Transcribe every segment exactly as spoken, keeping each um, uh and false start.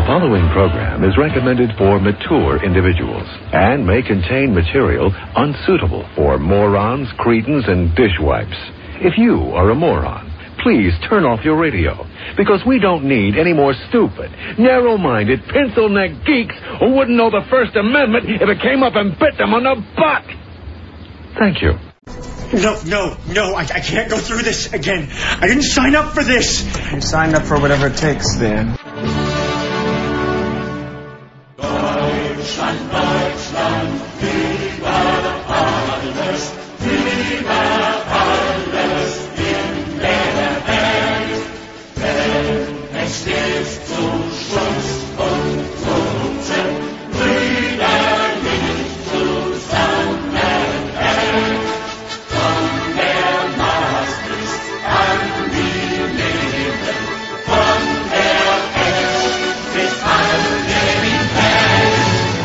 following program is recommended for mature individuals and may contain material unsuitable for morons, cretins, and dishwipes. If you are a moron, please turn off your radio, because we don't need any more stupid, narrow-minded, pencil-neck geeks who wouldn't know the First Amendment if it came up and bit them on the butt. Thank you. No, no, no, I, I can't go through this again. I didn't sign up for this. You signed up for whatever it takes, Dan. Deutschland, Deutschland, viva alles, viva alles in der Welt. Denn es ist zu Schluss und Toten brüderlich zusammenhält. Von der Maastricht an die Leben, von der Pest bis an den Welt.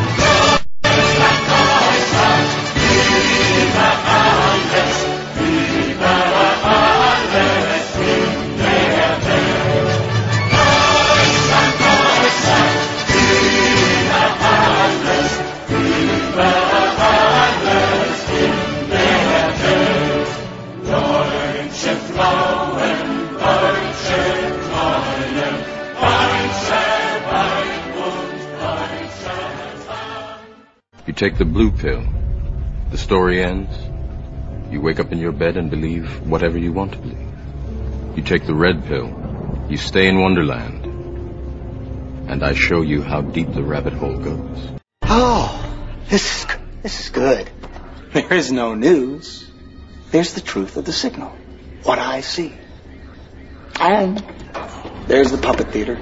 You take the blue pill. The story ends. You wake up in your bed and believe whatever you want to believe. You take the red pill. You stay in Wonderland. And I show you how deep the rabbit hole goes. Oh, this is, this is good. There is no news. There's the truth of the signal. What I see. And there's the puppet theater.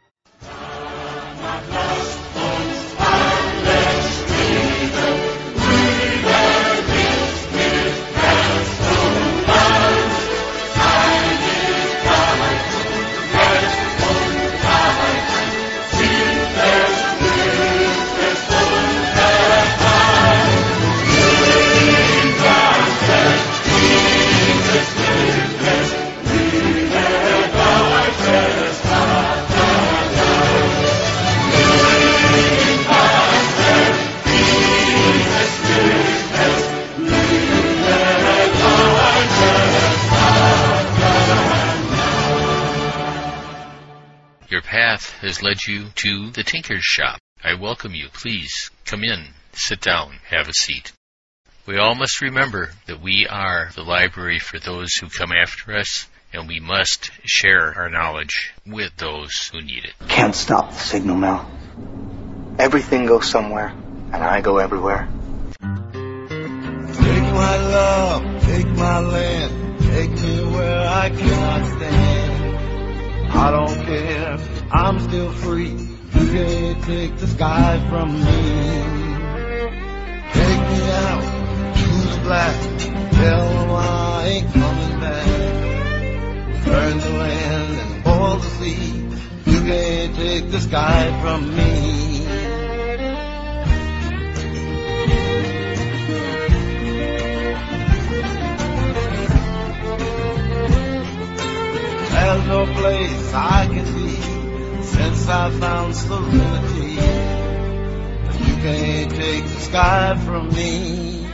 Has led you to the Tinker's Shop. I welcome you. Please come in, sit down, have a seat. We all must remember that we are the library for those who come after us, and we must share our knowledge with those who need it. Can't stop the signal, Mel. Everything goes somewhere, and I go everywhere. Take my love, take my land, take me where I cannot stand. I don't care, I'm still free. You can't take the sky from me. Take me out to the black, tell them I ain't coming back. Burn the land and boil the sea. You can't take the sky from me. There's no place I can be since I found serenity. You can't take the sky from me.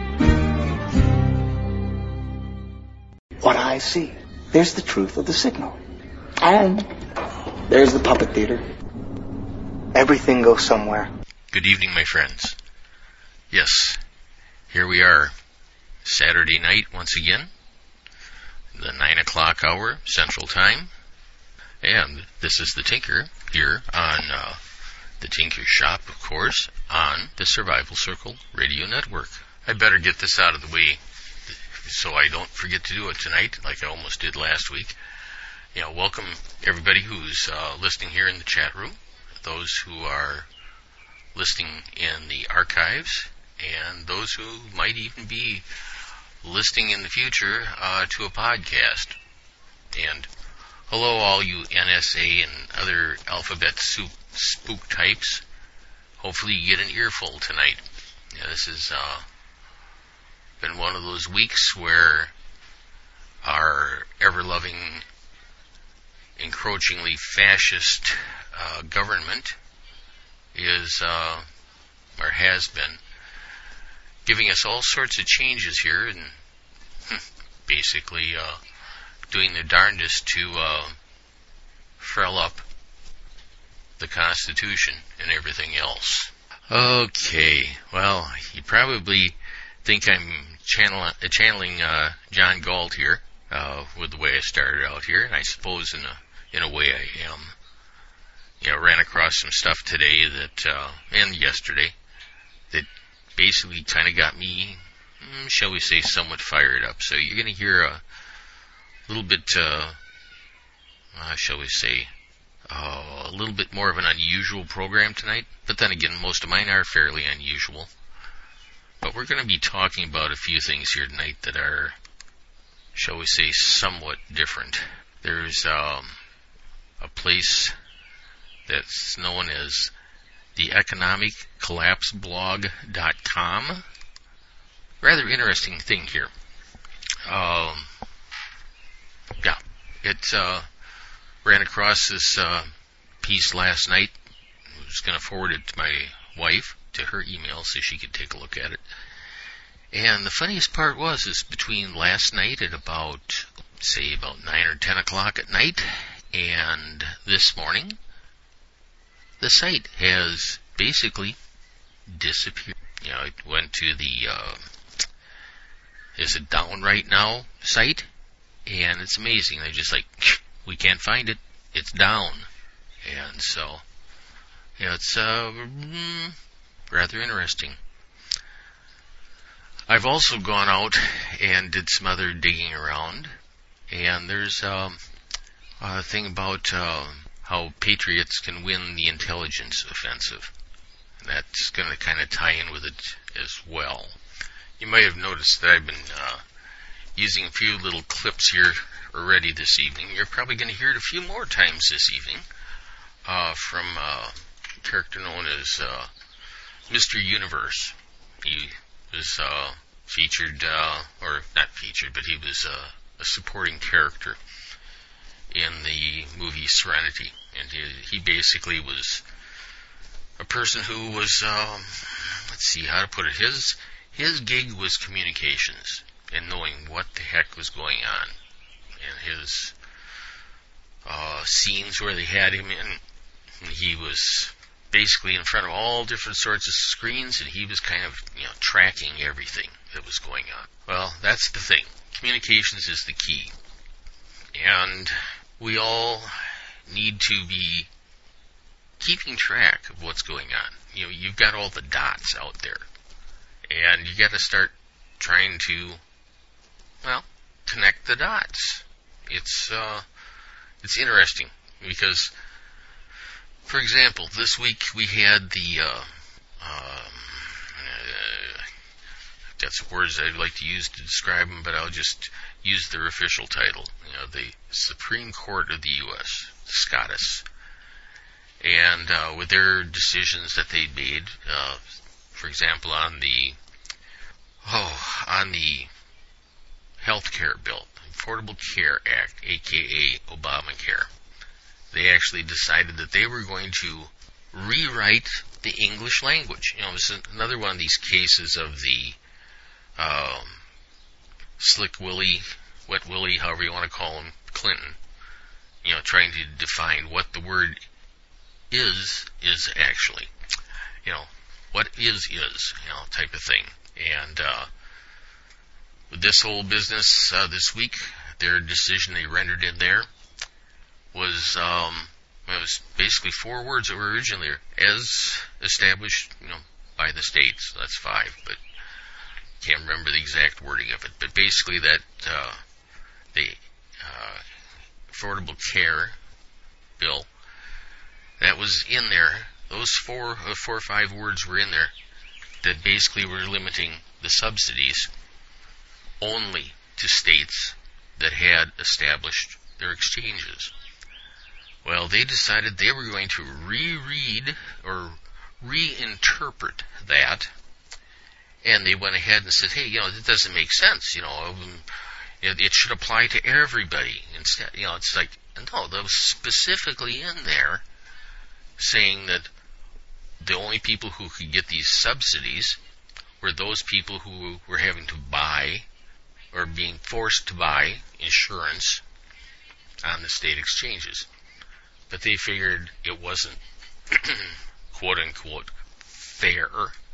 What I see. There's the truth of the signal. And there's the puppet theater. Everything goes somewhere. Good evening, my friends. Yes, here we are, Saturday night once again. The nine o'clock hour Central Time, and this is the Tinker here on uh, the Tinker Shop, of course, on the Survival Circle Radio Network. I better get this out of the way so I don't forget to do it tonight, like I almost did last week. You know, welcome everybody who's uh, listening here in the chat room, those who are listening in the archives, and those who might even be listening in the future uh, to a podcast. And hello all you N S A and other alphabet soup spook types. Hopefully you get an earful tonight. Yeah, this has uh, been one of those weeks where our ever-loving, encroachingly fascist uh, government is, uh, or has been, giving us all sorts of changes here and basically uh, doing their darndest to uh, frill up the Constitution and everything else. Okay, well, you probably think I'm channel, uh, channeling uh, John Galt here uh, with the way I started out here, and I suppose in a in a way I am. You know, ran across some stuff today that uh, and yesterday that basically kind of got me, shall we say, somewhat fired up. So you're going to hear a little bit, uh, uh, shall we say, uh, a little bit more of an unusual program tonight. But then again, most of mine are fairly unusual. But we're going to be talking about a few things here tonight that are, shall we say, somewhat different. There's um, a place that's known as the economic collapse blog dot com. Rather interesting thing here. Um, yeah, it uh, ran across this uh, piece last night. I was going to forward it to my wife, to her email, so she could take a look at it. And the funniest part was, is between last night at about, say, about nine or ten o'clock at night, and this morning, the site has basically disappeared. You know, it went to the, uh, is it down right now site, and it's amazing. They're just like, we can't find it. It's down. And so, you know, it's uh, mm, rather interesting. I've also gone out and did some other digging around, and there's um, a thing about uh, how patriots can win the intelligence offensive. And that's going to kind of tie in with it as well. You might have noticed that I've been uh, using a few little clips here already this evening. You're probably going to hear it a few more times this evening uh, from uh, a character known as uh, Mister Universe. He was uh, featured, uh, or not featured, but he was uh, a supporting character in the movie Serenity. And he, he basically was a person who was, um, let's see how to put it, his his gig was communications and knowing what the heck was going on. And his uh, scenes where they had him in, he was basically in front of all different sorts of screens, and he was kind of, you know, tracking everything that was going on. Well, that's the thing. Communications is the key. And we all need to be keeping track of what's going on. You know, you've got all the dots out there, and you got to start trying to, well, connect the dots. It's uh, it's interesting because, for example, this week we had the uh, um, uh, that's words I'd like to use to describe them, but I'll just use their official title. You know, the Supreme Court of the U S, SCOTUS. And uh, with their decisions that they made, uh, for example, on the oh, on the health care bill, Affordable Care Act, aka Obamacare, they actually decided that they were going to rewrite the English language. You know, it's another one of these cases of the um, Slick Willie, Wet Willie, however you want to call him, Clinton. You know, trying to define what the word is is actually, you know, what is is, you know, type of thing. And uh, with this whole business uh, this week, their decision they rendered in there was um, it was basically four words that were originally as established, you know, by the states. That's five, but can't remember the exact wording of it. But basically, that uh, the uh, Affordable Care bill. That was in there. Those four, uh, four or five words were in there that basically were limiting the subsidies only to states that had established their exchanges. Well, they decided they were going to reread or reinterpret that, and they went ahead and said, hey, you know, it doesn't make sense, you know, um, it, it should apply to everybody. Instead, you know, it's like, no, that was specifically in there saying that the only people who could get these subsidies were those people who were having to buy or being forced to buy insurance on the state exchanges. But they figured it wasn't quote-unquote fair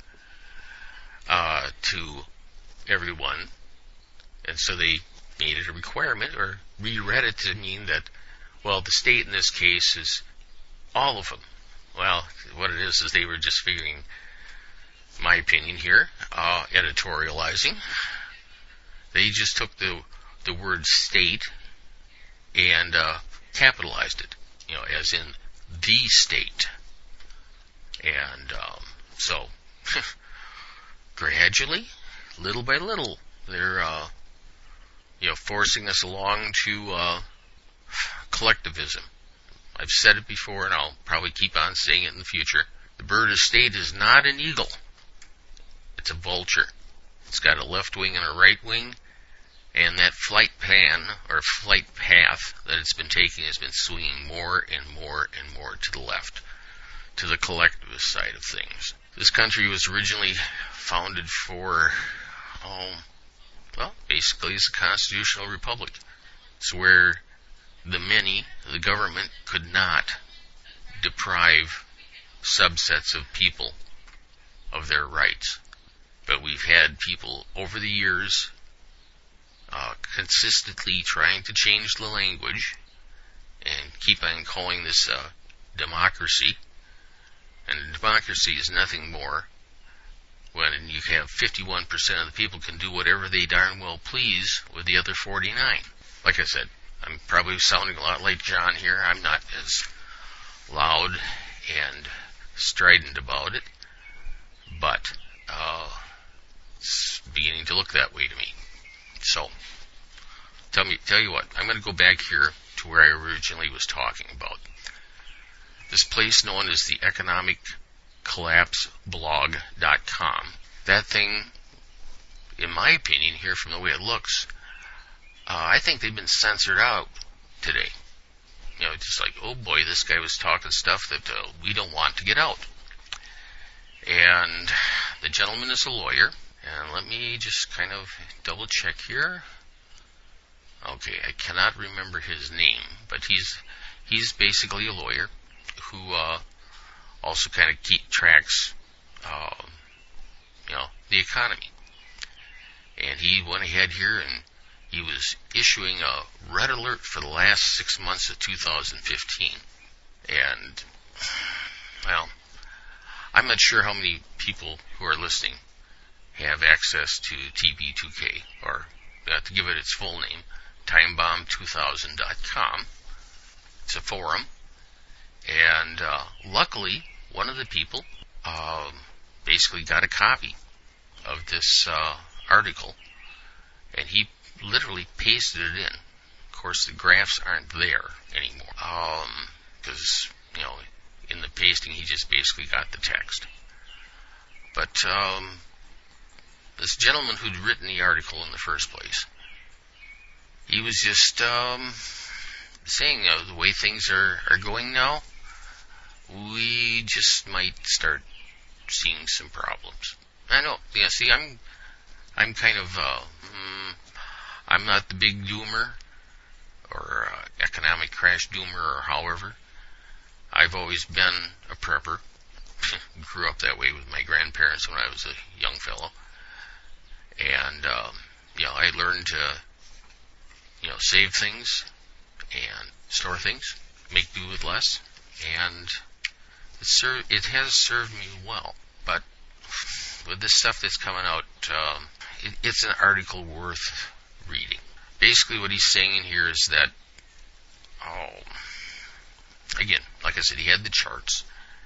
uh, to everyone, and so they made it a requirement or reread it to mean that, well, the state in this case is all of them. Well, what it is is they were just figuring, my opinion here, uh, editorializing. They just took the the word state and uh, capitalized it, you know, as in the state. And um, so, gradually, little by little, they're, uh, you know, forcing us along to uh, collectivism. I've said it before, and I'll probably keep on saying it in the future. The bird of state is not an eagle. It's a vulture. It's got a left wing and a right wing, and that flight plan, or flight path that it's been taking has been swinging more and more and more to the left, to the collectivist side of things. This country was originally founded for, oh, well, basically it's a constitutional republic. It's where the many, the government, could not deprive subsets of people of their rights. But we've had people over the years uh, consistently trying to change the language and keep on calling this uh, democracy. And democracy is nothing more when you have fifty-one percent of the people can do whatever they darn well please with the other forty-nine. Like I said, I'm probably sounding a lot like John here. I'm not as loud and strident about it, but uh, it's beginning to look that way to me. So, tell me, tell you what, I'm going to go back here to where I originally was talking about. This place known as the economic collapse blog dot com. That thing, in my opinion, here from the way it looks, uh, I think they've been censored out today. You know, just like, oh boy, this guy was talking stuff that uh, we don't want to get out. And the gentleman is a lawyer. And let me just kind of double check here. Okay, I cannot remember his name, but he's he's basically a lawyer who uh, also kind of keep tracks, uh, you know, the economy. And he went ahead here and he was issuing a red alert for the last six months of two thousand fifteen. And, well, I'm not sure how many people who are listening have access to T B two K, or uh, to give it its full name, time bomb two thousand dot com. It's a forum. And uh, luckily, one of the people uh, basically got a copy of this uh, article, and he literally pasted it in. Of course, the graphs aren't there anymore, because, um, you know, in the pasting, he just basically got the text. But um, this gentleman who'd written the article in the first place, he was just um, saying, you know, the way things are, are going now, we just might start seeing some problems. I know, yeah, see, I'm, I'm kind of, uh, mm, I'm not the big doomer, or uh, economic crash doomer, or however. I've always been a prepper. Grew up that way with my grandparents when I was a young fellow. And, um, you know, I learned to, you know, save things and store things, make do with less, and it, ser- it has served me well. But with this stuff that's coming out, um, it, it's an article worth reading. Basically what he's saying in here is that, oh, again, like I said, he had the charts,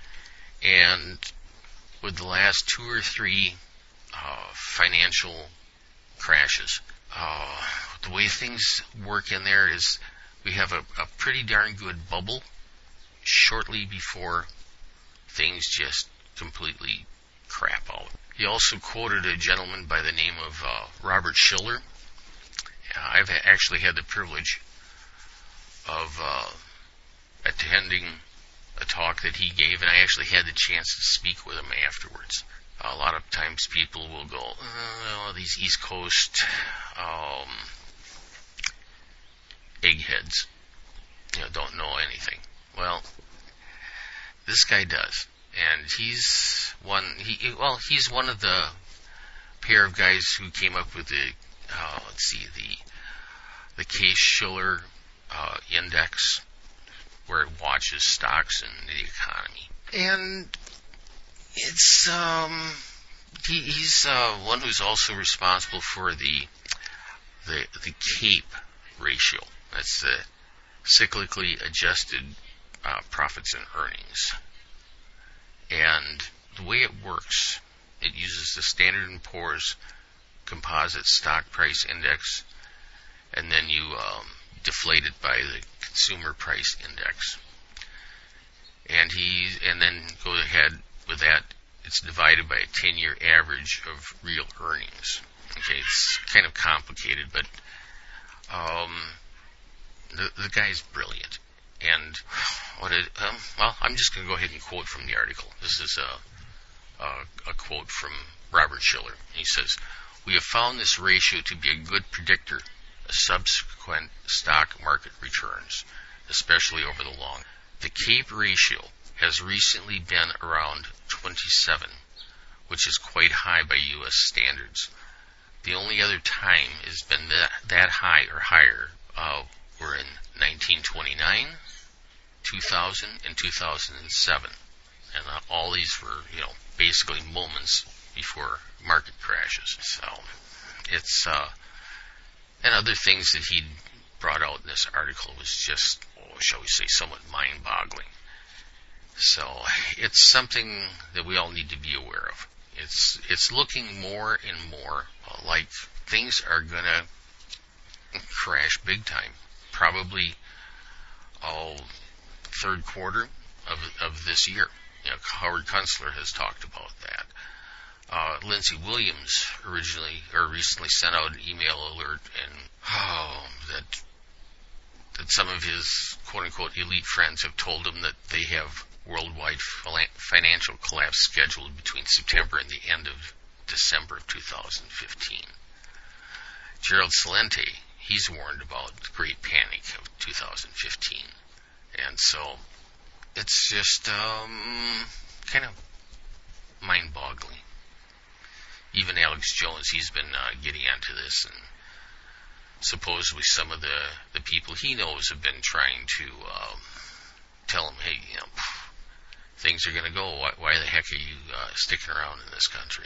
and with the last two or three uh, financial crashes, uh, the way things work in there is we have a, a pretty darn good bubble shortly before things just completely crap out. He also quoted a gentleman by the name of uh, Robert Schiller. I've actually had the privilege of uh, attending a talk that he gave, and I actually had the chance to speak with him afterwards. A lot of times people will go, oh, these East Coast um, eggheads, you know, don't know anything. Well, this guy does, and he's one. He well, he's one of the pair of guys who came up with the uh, let's see the the Case-Shiller uh, index, where it watches stocks and the economy, and it's um he, he's uh, one who's also responsible for the the the CAPE ratio. That's the cyclically adjusted uh, profits and earnings. And the way it works, it uses the Standard and Poor's Composite Stock Price Index, and then you um, deflate it by the Consumer Price Index. And he, and then go ahead with that. It's divided by a ten-year average of real earnings. Okay, it's kind of complicated, but um, the the guy's brilliant. And what it, um, well, I'm just going to go ahead and quote from the article. This is a, a, a quote from Robert Shiller. He says, "We have found this ratio to be a good predictor of subsequent stock market returns, especially over the long. The CAPE ratio has recently been around twenty-seven, which is quite high by U S standards. The only other time it's been that, that high or higher uh, were in nineteen twenty-nine, two thousand, and two thousand seven. And uh, all these were, you know, basically moments before market crashes. So it's, uh, and other things that he brought out in this article was just, oh, shall we say, somewhat mind-boggling. So it's something that we all need to be aware of. It's it's looking more and more uh, like things are going to crash big time. Probably all third quarter of of this year. You know, Howard Kunstler has talked about that. Uh, Lindsey Williams originally or recently sent out an email alert and oh, that that some of his quote unquote elite friends have told him that they have worldwide financial collapse scheduled between September and the end of December of two thousand fifteen. Gerald Celente, he's warned about the Great Panic of two thousand fifteen. And so it's just um, kind of mind-boggling. Even Alex Jones, he's been uh, getting into this, and supposedly some of the, the people he knows have been trying to um, tell him, hey, you know, things are going to go. Why, why the heck are you uh, sticking around in this country?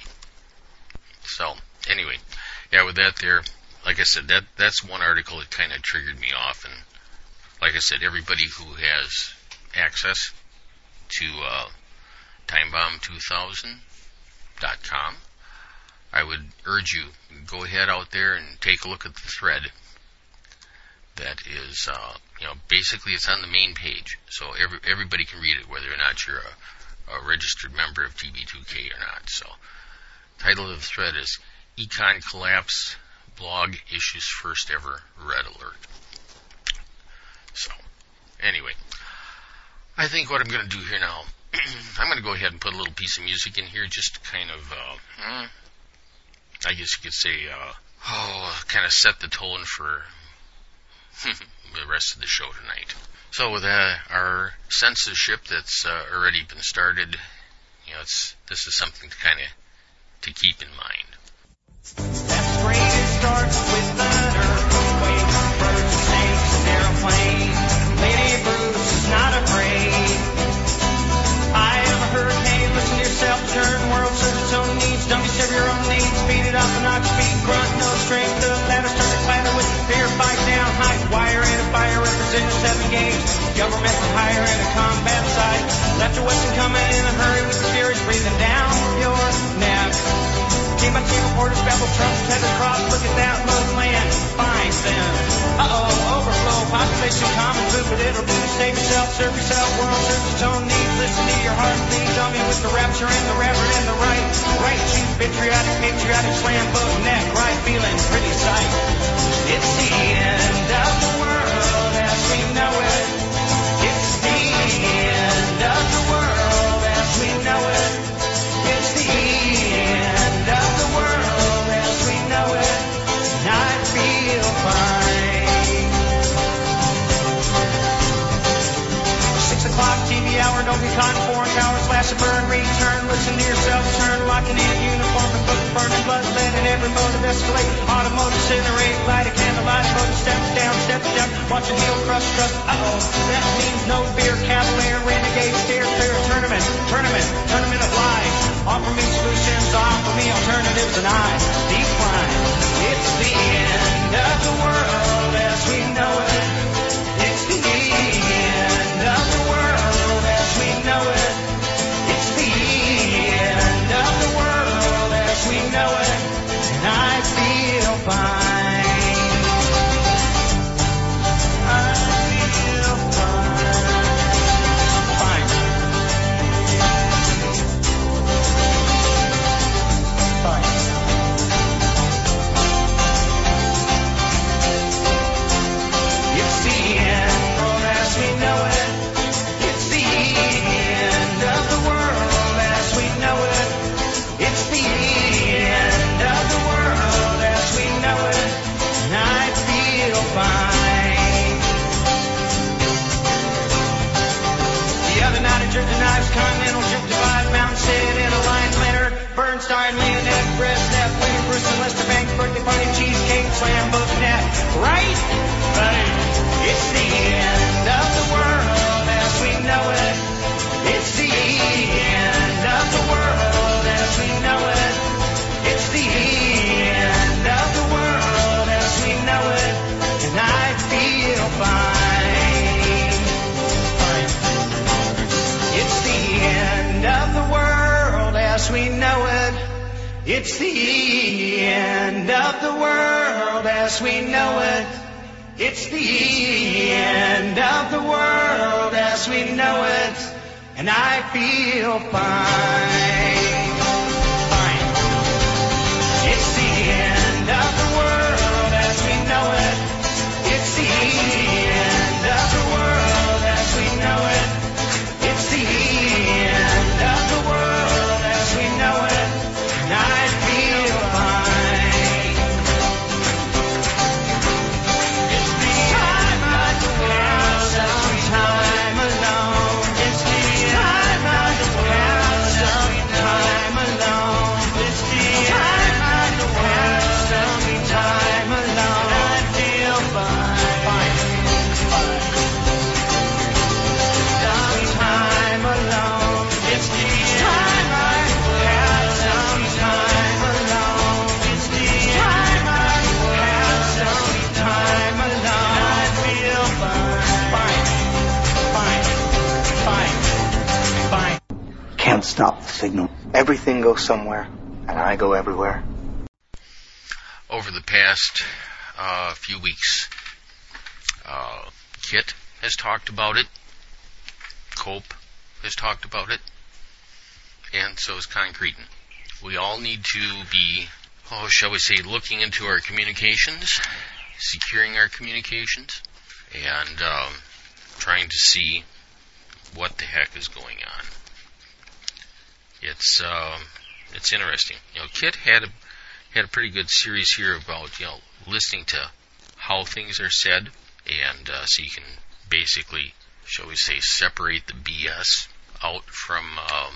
So, anyway, yeah, with that there, like I said, that that's one article that kind of triggered me off. And like I said, everybody who has access to uh, time bomb two thousand dot com, I would urge you, go ahead out there and take a look at the thread. That is, uh, you know, basically it's on the main page, so every, everybody can read it, whether or not you're a, a registered member of T B two K or not. So, title of the thread is Econ Collapse Blog Issues First Ever Red Alert. So, anyway, I think what I'm going to do here now, I'm going to go ahead and put a little piece of music in here just to kind of, uh, I guess you could say, uh, oh, kind of set the tone for the rest of the show tonight. So with uh, our censorship that's uh, already been started, you know, it's this is something to kind of to keep in mind. That's great. It starts with an earthquake, birds, snakes, and airplanes. Lady Bruce is not afraid. I am a hurricane. Listen to yourself. Turn world serves its own needs. Don't you serve your own needs. Beat it up and knock your feet. Grunt, no strength. The ladder start to clatter with fear. Fight down, high wire and a fire. Represent seven games. Government for hire and a combat site. Left or western coming in a hurry with the furies breathing down your neck. Team by team reporters babble Trump's tethered cross. Look at that lone land. Find them. Uh-oh, overflow. Population common food, but it'll do. Save yourself, serve yourself. World serves its own needs. Listen to your heart bleed. Dummy with the rapture and the reverend and the right. Right cheek, patriotic, patriotic slam book neck. Right feeling, pretty sight. It's the end of the world as we know it. It's the end of to burn, return, listen to yourself, turn, locking in a uniform and book, burning blood, letting every motive escalate, automotive incinerate, light a candle, light a motor, step down, step down, watching heel crush, trust, uh-oh, that means no beer, cavalier, renegade, steer clear, tournament, tournament, tournament of lies, offer me solutions, offer me alternatives, and I decline. It's the end of the world as we know it. It's the end of the world as we know it. It's the end of the world as we know it. And I feel fine. I feel fine. Fine. Fine. It's the end as we know it. It's the end of the world as we know it. It's the end of the world as we know it. And I feel fine. The other night I jerked the knives, Continental Drift Divide, Mountain Sid, in a line Leonard, Bernstein, Leonette, Brezhnev, William Bruce, and Lester Banks, birthday party, cheesecake, slam book, net. Right? Right. It's the end of the world as we know it. It's the end of the world as we know it. It's the end of the world as we know it. And I feel fine. Fine. It's the end of the world as we know it. It's the end of the world as we know it. It's the end of the world as we know it. And I feel fine. Fine. It's the end of the world as we know it. It's the end of the world as we know it. It's the end of the world as we know it. And I feel fine. It's the time of the world as we time alone. It's the time of the world as we time alone. It's the time of the world as we time alone. I feel fine. Fine. Fine. Time alone. It's the time of the world as we time alone. It's the time of the world as we time alone. I feel fine. Fine. Fine. Fine. Can't stop the signal. Everything goes somewhere, and I go everywhere. Over the past uh, few weeks, uh, Kit has talked about it, Cope has talked about it, and so is Concretin. We all need to be, oh, shall we say, looking into our communications, securing our communications, and um, trying to see what the heck is going on. It's um, it's interesting. You know, Kit had a had a pretty good series here about, you know, listening to how things are said, and uh, so you can basically, shall we say, separate the B S out from um,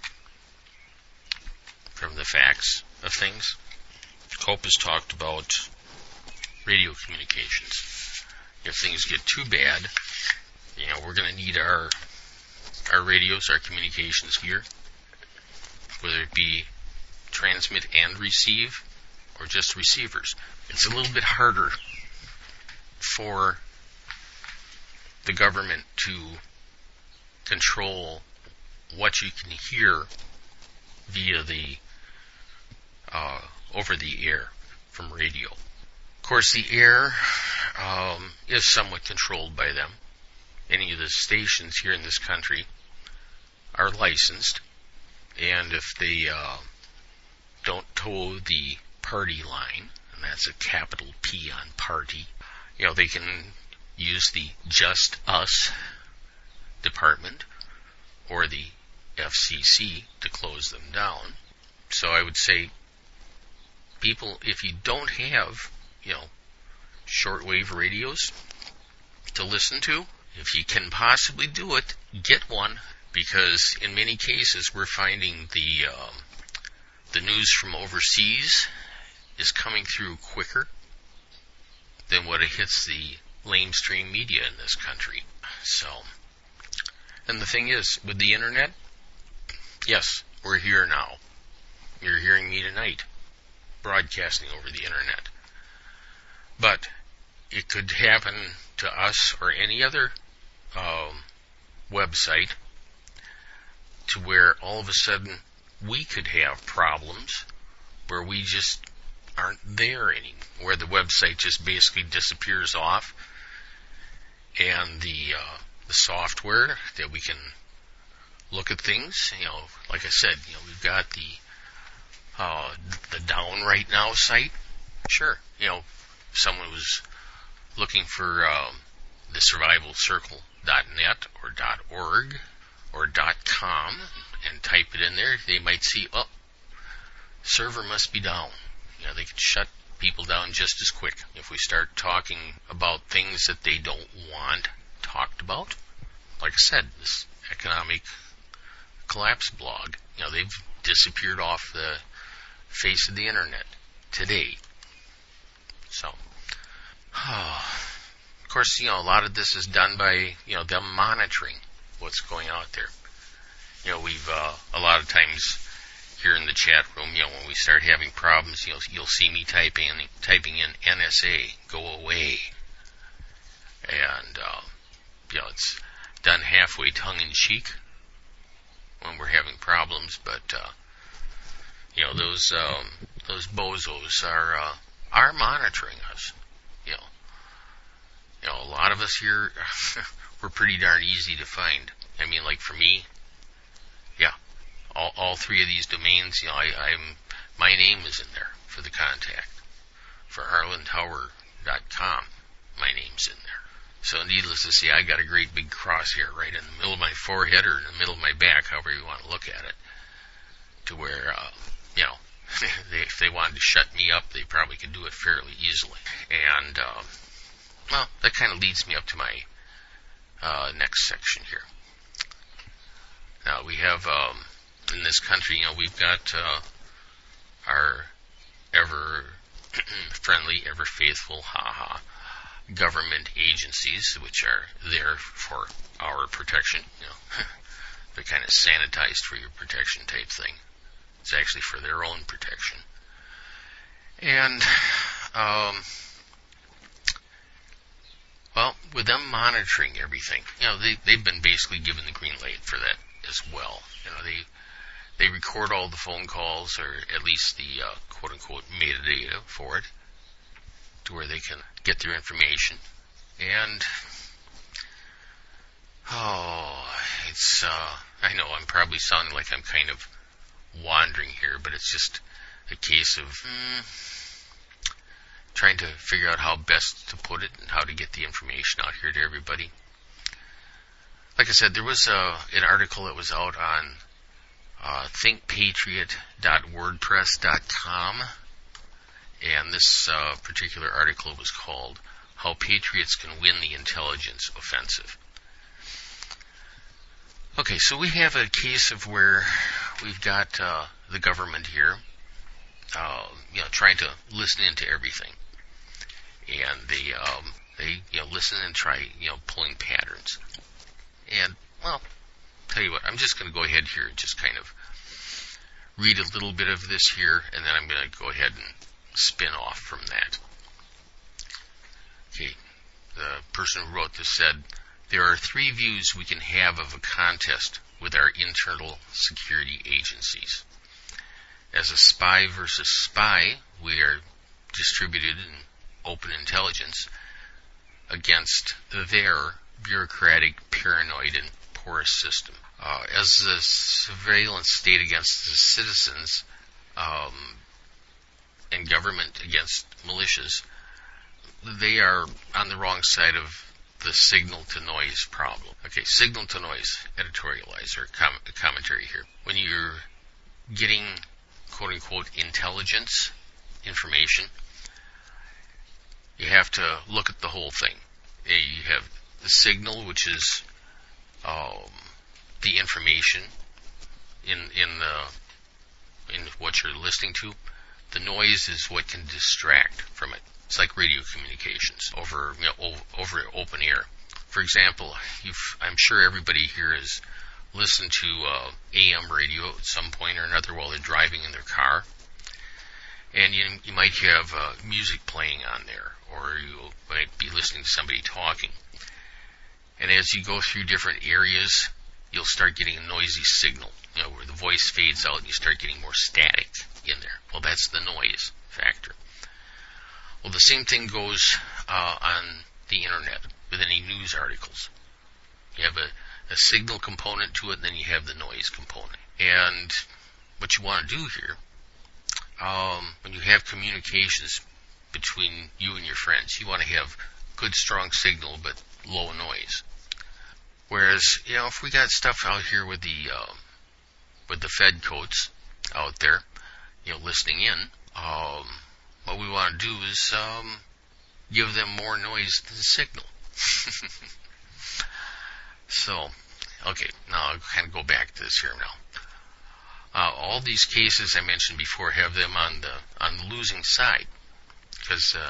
from the facts of things. Cope has talked about radio communications. If things get too bad, you know, we're going to need our our radios, our communications gear, whether it be transmit and receive or just receivers. It's a little bit harder for the government to control what you can hear via the uh, over the air from radio. Of course, the air um, is somewhat controlled by them. Any of the stations here in this country are licensed, and if they uh, don't toe the party line, and that's a capital P on party, you know, they can use the Just Us department or the F C C to close them down. So I would say, people, if you don't have, you know, shortwave radios to listen to, if you can possibly do it, get one, because in many cases we're finding the um, the news from overseas is coming through quicker than what it hits the lamestream media in this country. So, and the thing is, with the internet, yes, we're here now. You're hearing me tonight, broadcasting over the internet. But it could happen to us or any other um, website to where all of a sudden we could have problems where we just aren't there anymore, where the website just basically disappears off, and the uh, the software that we can look at things, you know, like I said, you know, we've got the uh, the Down Right Now site. Sure, you know, if someone was looking for um, the survival circle dot net or .org or .com and type it in there, they might see, oh, server must be down. You know, they could shut people down just as quick if we start talking about things that they don't want talked about. Like I said, this economic collapse blog, you know, they've disappeared off the face of the internet today. So, oh, of course, you know, a lot of this is done by, you know, them monitoring what's going out there. You know, we've, uh, a lot of times here in the chat room, you know, when we start having problems, you'll, you'll see me typing, typing in N S A, go away. And, uh, you know, it's done halfway tongue-in-cheek when we're having problems, but, uh, you know, those, um, those bozos are, uh, are monitoring us. You know, you know, a lot of us here, we're pretty darn easy to find. I mean, like for me, yeah, all, all three of these domains, you know, I, I'm, my name is in there for the contact. For Harlan Tower dot com, my name's in there. So needless to say, I got a great big crosshair right in the middle of my forehead or in the middle of my back, however you want to look at it, to where, uh, you know, they, if they wanted to shut me up, they probably could do it fairly easily. And, um, well, that kind of leads me up to my uh, next section here. Now, we have, um, in this country, you know, we've got uh, our ever-friendly, ever-faithful, ha-ha, government agencies, which are there for our protection. You know, they're kind of sanitized for your protection type thing. It's actually for their own protection. And, um, well, with them monitoring everything, you know, they, they've been basically given the green light for that as well. You know, they they record all the phone calls, or at least the uh, quote-unquote metadata for it, to where they can get their information. And, oh, it's, uh, I know I'm probably sounding like I'm kind of wandering here, but it's just a case of mm, trying to figure out how best to put it and how to get the information out here to everybody. Like I said, there was uh, an article that was out on uh, think patriot dot wordpress dot com, and this uh, particular article was called How Patriots Can Win the Intelligence Offensive. Okay, so we have a case of where we've got uh, the government here, uh, you know, trying to listen into everything, and they, um, they, you know, listen and try, you know, pulling patterns. And well, tell you what, I'm just going to go ahead here and just kind of read a little bit of this here, and then I'm going to go ahead and spin off from that. Okay, the person who wrote this said, there are three views we can have of a contest with our internal security agencies. As a spy versus spy, we are distributed in open intelligence against their bureaucratic, paranoid, and porous system. Uh, as a surveillance state against the citizens um, and government against militias, they are on the wrong side of the signal-to-noise problem. Okay, signal-to-noise editorialize or com- commentary here. When you're getting, quote-unquote, intelligence information, you have to look at the whole thing. You have the signal, which is um, the information in in the in what you're listening to. The noise is what can distract from it. It's like radio communications over you know o- over open air. For example, you've, I'm sure everybody here has listened to uh, A M radio at some point or another while they're driving in their car. And you, you might have uh, music playing on there, or you might be listening to somebody talking. And as you go through different areas, you'll start getting a noisy signal, you know, where the voice fades out and you start getting more static in there. Well, that's the noise factor. Well, the same thing goes uh, on the internet with any news articles. You have a, a signal component to it, and then you have the noise component. And what you want to do here, um, when you have communications between you and your friends, you want to have good, strong signal, but low noise. Whereas, you know, if we got stuff out here with the uh, with the Fed coats out there, you know, listening in, um, what we want to do is um, give them more noise than signal. So, okay, now I'll kind of go back to this here now. Uh, all these cases I mentioned before have them on the on the losing side, because uh,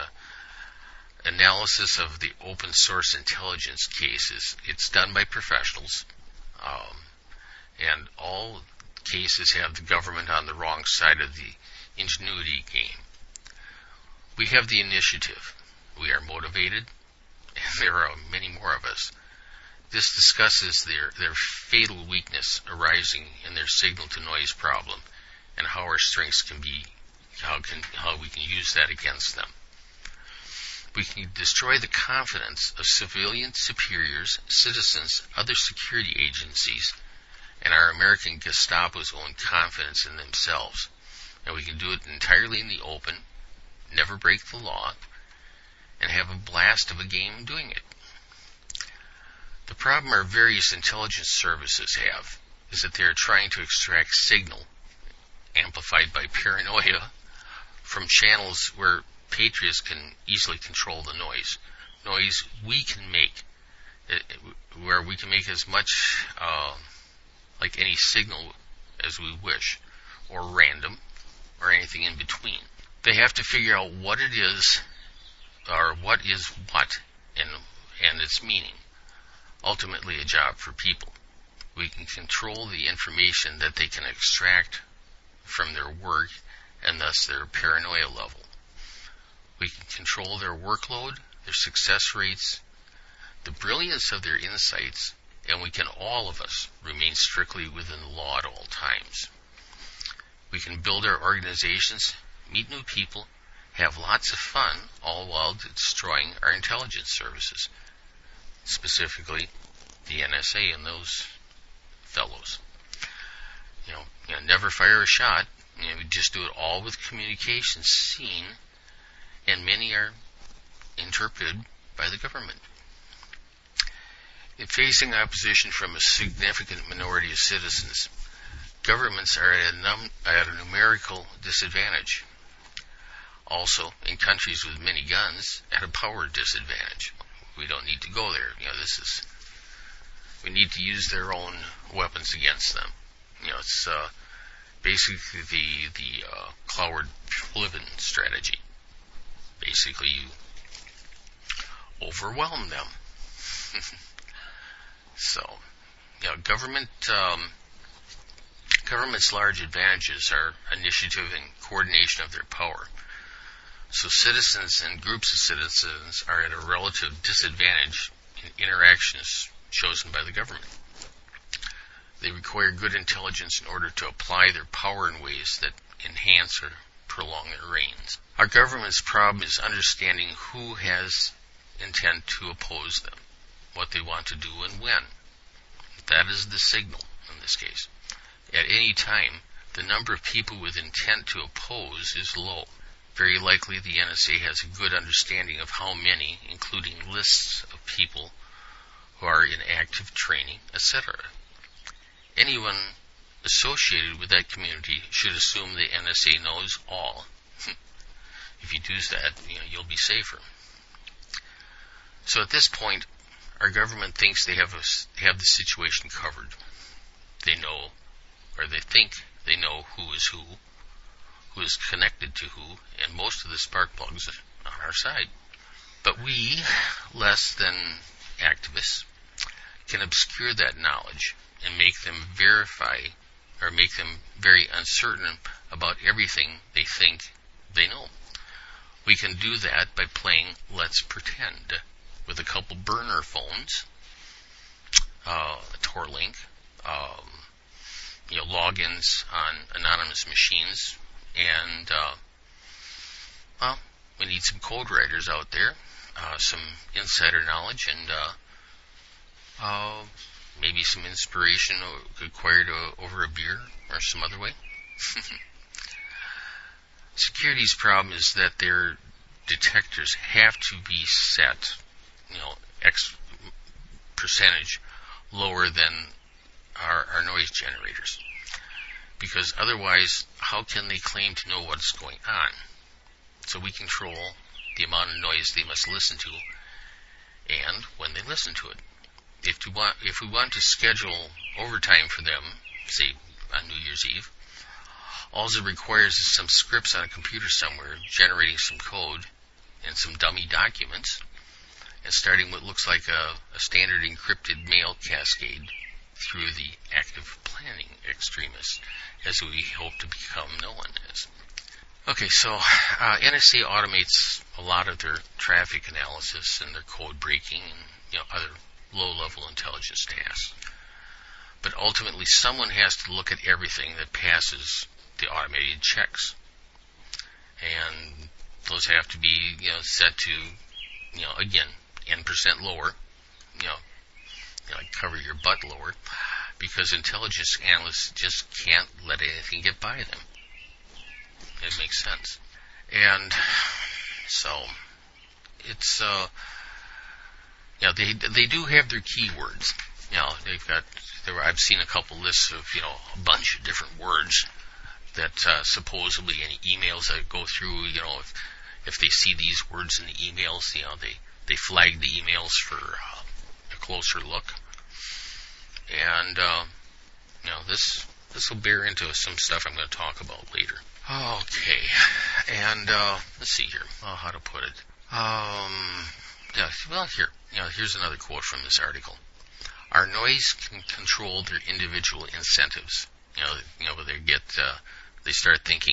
analysis of the open source intelligence cases, it's done by professionals, um, and all cases have the government on the wrong side of the ingenuity game. We have the initiative. We are motivated, and there are many more of us. This discusses their, their fatal weakness arising in their signal-to-noise problem and how our strengths can be, how can how we can use that against them. We can destroy the confidence of civilian superiors, citizens, other security agencies, and our American Gestapo's own confidence in themselves. And we can do it entirely in the open, never break the law, and have a blast of a game doing it. The problem our various intelligence services have is that they are trying to extract signal, amplified by paranoia, from channels where patriots can easily control the noise. Noise we can make, where we can make as much uh, like any signal as we wish, or random, or anything in between. They have to figure out what it is, or what is what, and and its meaning. Ultimately a job for people. We can control the information that they can extract from their work, and thus their paranoia level. We can control their workload, their success rates, the brilliance of their insights, and we can, all of us, remain strictly within the law at all times. We can build our organizations, meet new people, have lots of fun, all while destroying our intelligence services, specifically the N S A and those fellows. You know, you know never fire a shot. You know, we just do it all with communications seen, and many are interpreted by the government. In facing opposition from a significant minority of citizens, governments are at a, num- at a numerical disadvantage. Also, in countries with many guns, at a power disadvantage. We don't need to go there. You know, this is, we need to use their own weapons against them. You know, it's uh, basically the the uh, Cloward-Sullivan strategy. Basically, you overwhelm them. So, you know, government um, government's large advantages are initiative and coordination of their power. So citizens and groups of citizens are at a relative disadvantage in interactions chosen by the government. They require good intelligence in order to apply their power in ways that enhance or prolong their reigns. Our government's problem is understanding who has intent to oppose them, what they want to do and when. That is the signal in this case. At any time, the number of people with intent to oppose is low. Very likely the N S A has a good understanding of how many, including lists of people who are in active training, et cetera. Anyone associated with that community should assume the N S A knows all. If you do that, you know, you'll be safer. So at this point, our government thinks they have a, have the situation covered. they know, or they think they know who is who, who is connected to who, and most of the spark plugs are on our side. But we, less than activists, can obscure that knowledge and make them verify, or make them very uncertain about everything they think they know. We can do that by playing Let's Pretend with a couple burner phones, uh, a Tor link, um, you know, logins on anonymous machines, and uh, well, we need some code writers out there, uh, some insider knowledge, and uh, uh, maybe some inspiration acquired uh, over a beer or some other way. Security's problem is that their detectors have to be set, you know, X percentage lower than our, our noise generators. Because otherwise, how can they claim to know what's going on? So we control the amount of noise they must listen to and when they listen to it. If we want, if we want to schedule overtime for them, say on New Year's Eve, all it requires is some scripts on a computer somewhere generating some code and some dummy documents and starting what looks like a, a standard encrypted mail cascade through the active planning extremists, as we hope to become known as. Okay, so uh, N S A automates a lot of their traffic analysis and their code breaking and, you know, other low-level intelligence tasks. But ultimately, someone has to look at everything that passes the automated checks, and those have to be, you know, set to, you know, again, N percent lower, you know, you know, like cover your butt lower, because intelligence analysts just can't let anything get by them. It makes sense. And so it's uh you know, they they do have their keywords. You know, they've got there I've seen a couple lists of, you know, a bunch of different words that uh, supposedly any emails that go through, you know, if if they see these words in the emails, you know, they they flag the emails for uh, a closer look. And uh, you know, this this will bear into some stuff I'm going to talk about later. Okay, and uh, let's see here. Oh, how to put it? Um, yeah, well, here, you know, here's another quote from this article. Our noise can control their individual incentives. You know, you know, they get, uh, they start thinking,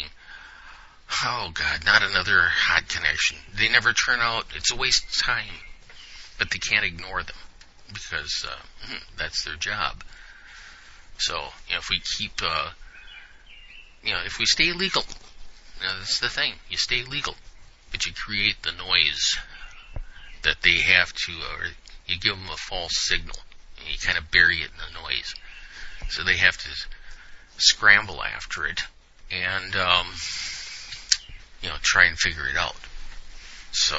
oh God, not another hot connection. They never turn out. It's a waste of time, but they can't ignore them because uh, that's their job. So, you know, if we keep, uh, you know, if we stay legal, you know, that's the thing. You stay legal, but you create the noise that they have to, or you give them a false signal, and you kind of bury it in the noise. So they have to scramble after it and, um, you know, try and figure it out. So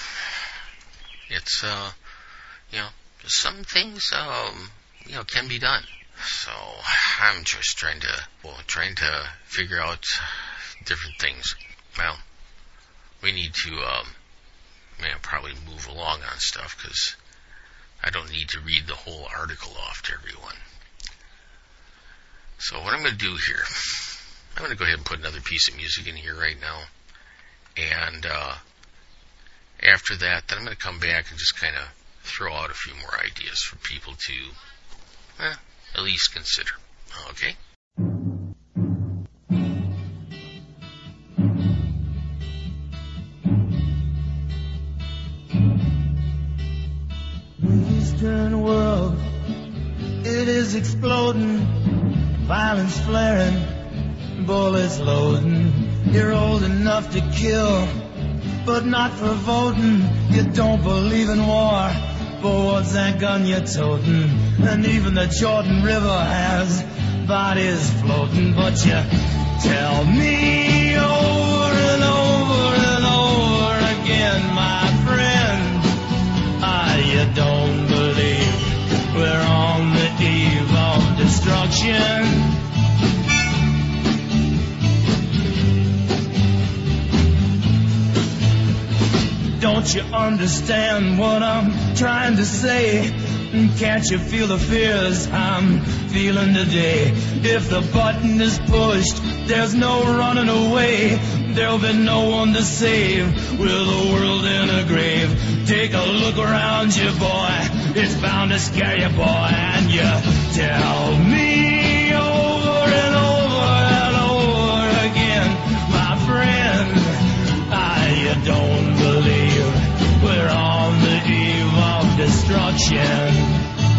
it's, uh, you know, some things, um, you know, can be done. So I'm just trying to, well, trying to figure out different things. Well, we need to, um, man, probably move along on stuff because I don't need to read the whole article off to everyone. So what I'm going to do here, I'm going to go ahead and put another piece of music in here right now. And uh, after that, then I'm going to come back and just kind of throw out a few more ideas for people to, eh, at least consider. Okay? The Eastern world, it is exploding, violence flaring, bullets loading. You're old enough to kill, but not for voting. You don't believe in war, but what's that gun you're toting? And even the Jordan River has bodies floating. But you tell me over and over and over again, my friend, ah, you don't believe we're on the eve of destruction. Don't you understand what I'm trying to say? Can't you feel the fears I'm feeling today? If the button is pushed, there's no running away. There'll be no one to save with the world in a grave. Take a look around you, boy. It's bound to scare you, boy. And you tell me over and over and over again, my friend, I don't believe we're on the eve of destruction.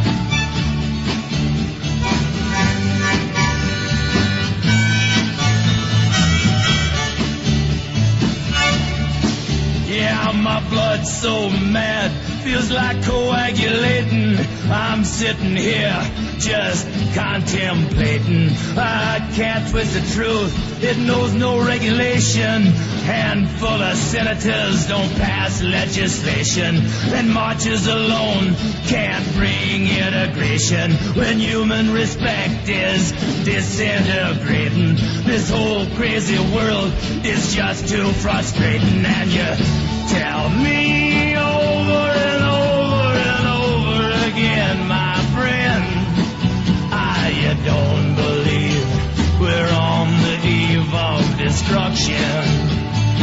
Yeah, my blood's so mad, feels like coagulating. I'm sitting here just contemplating. I can't twist the truth, it knows no regulation. Handful of senators don't pass legislation, and marches alone can't bring integration. When human respect is disintegrating, this whole crazy world is just too frustrating. And you tell me over and over and over again, my friend, I don't believe we're on the eve of destruction.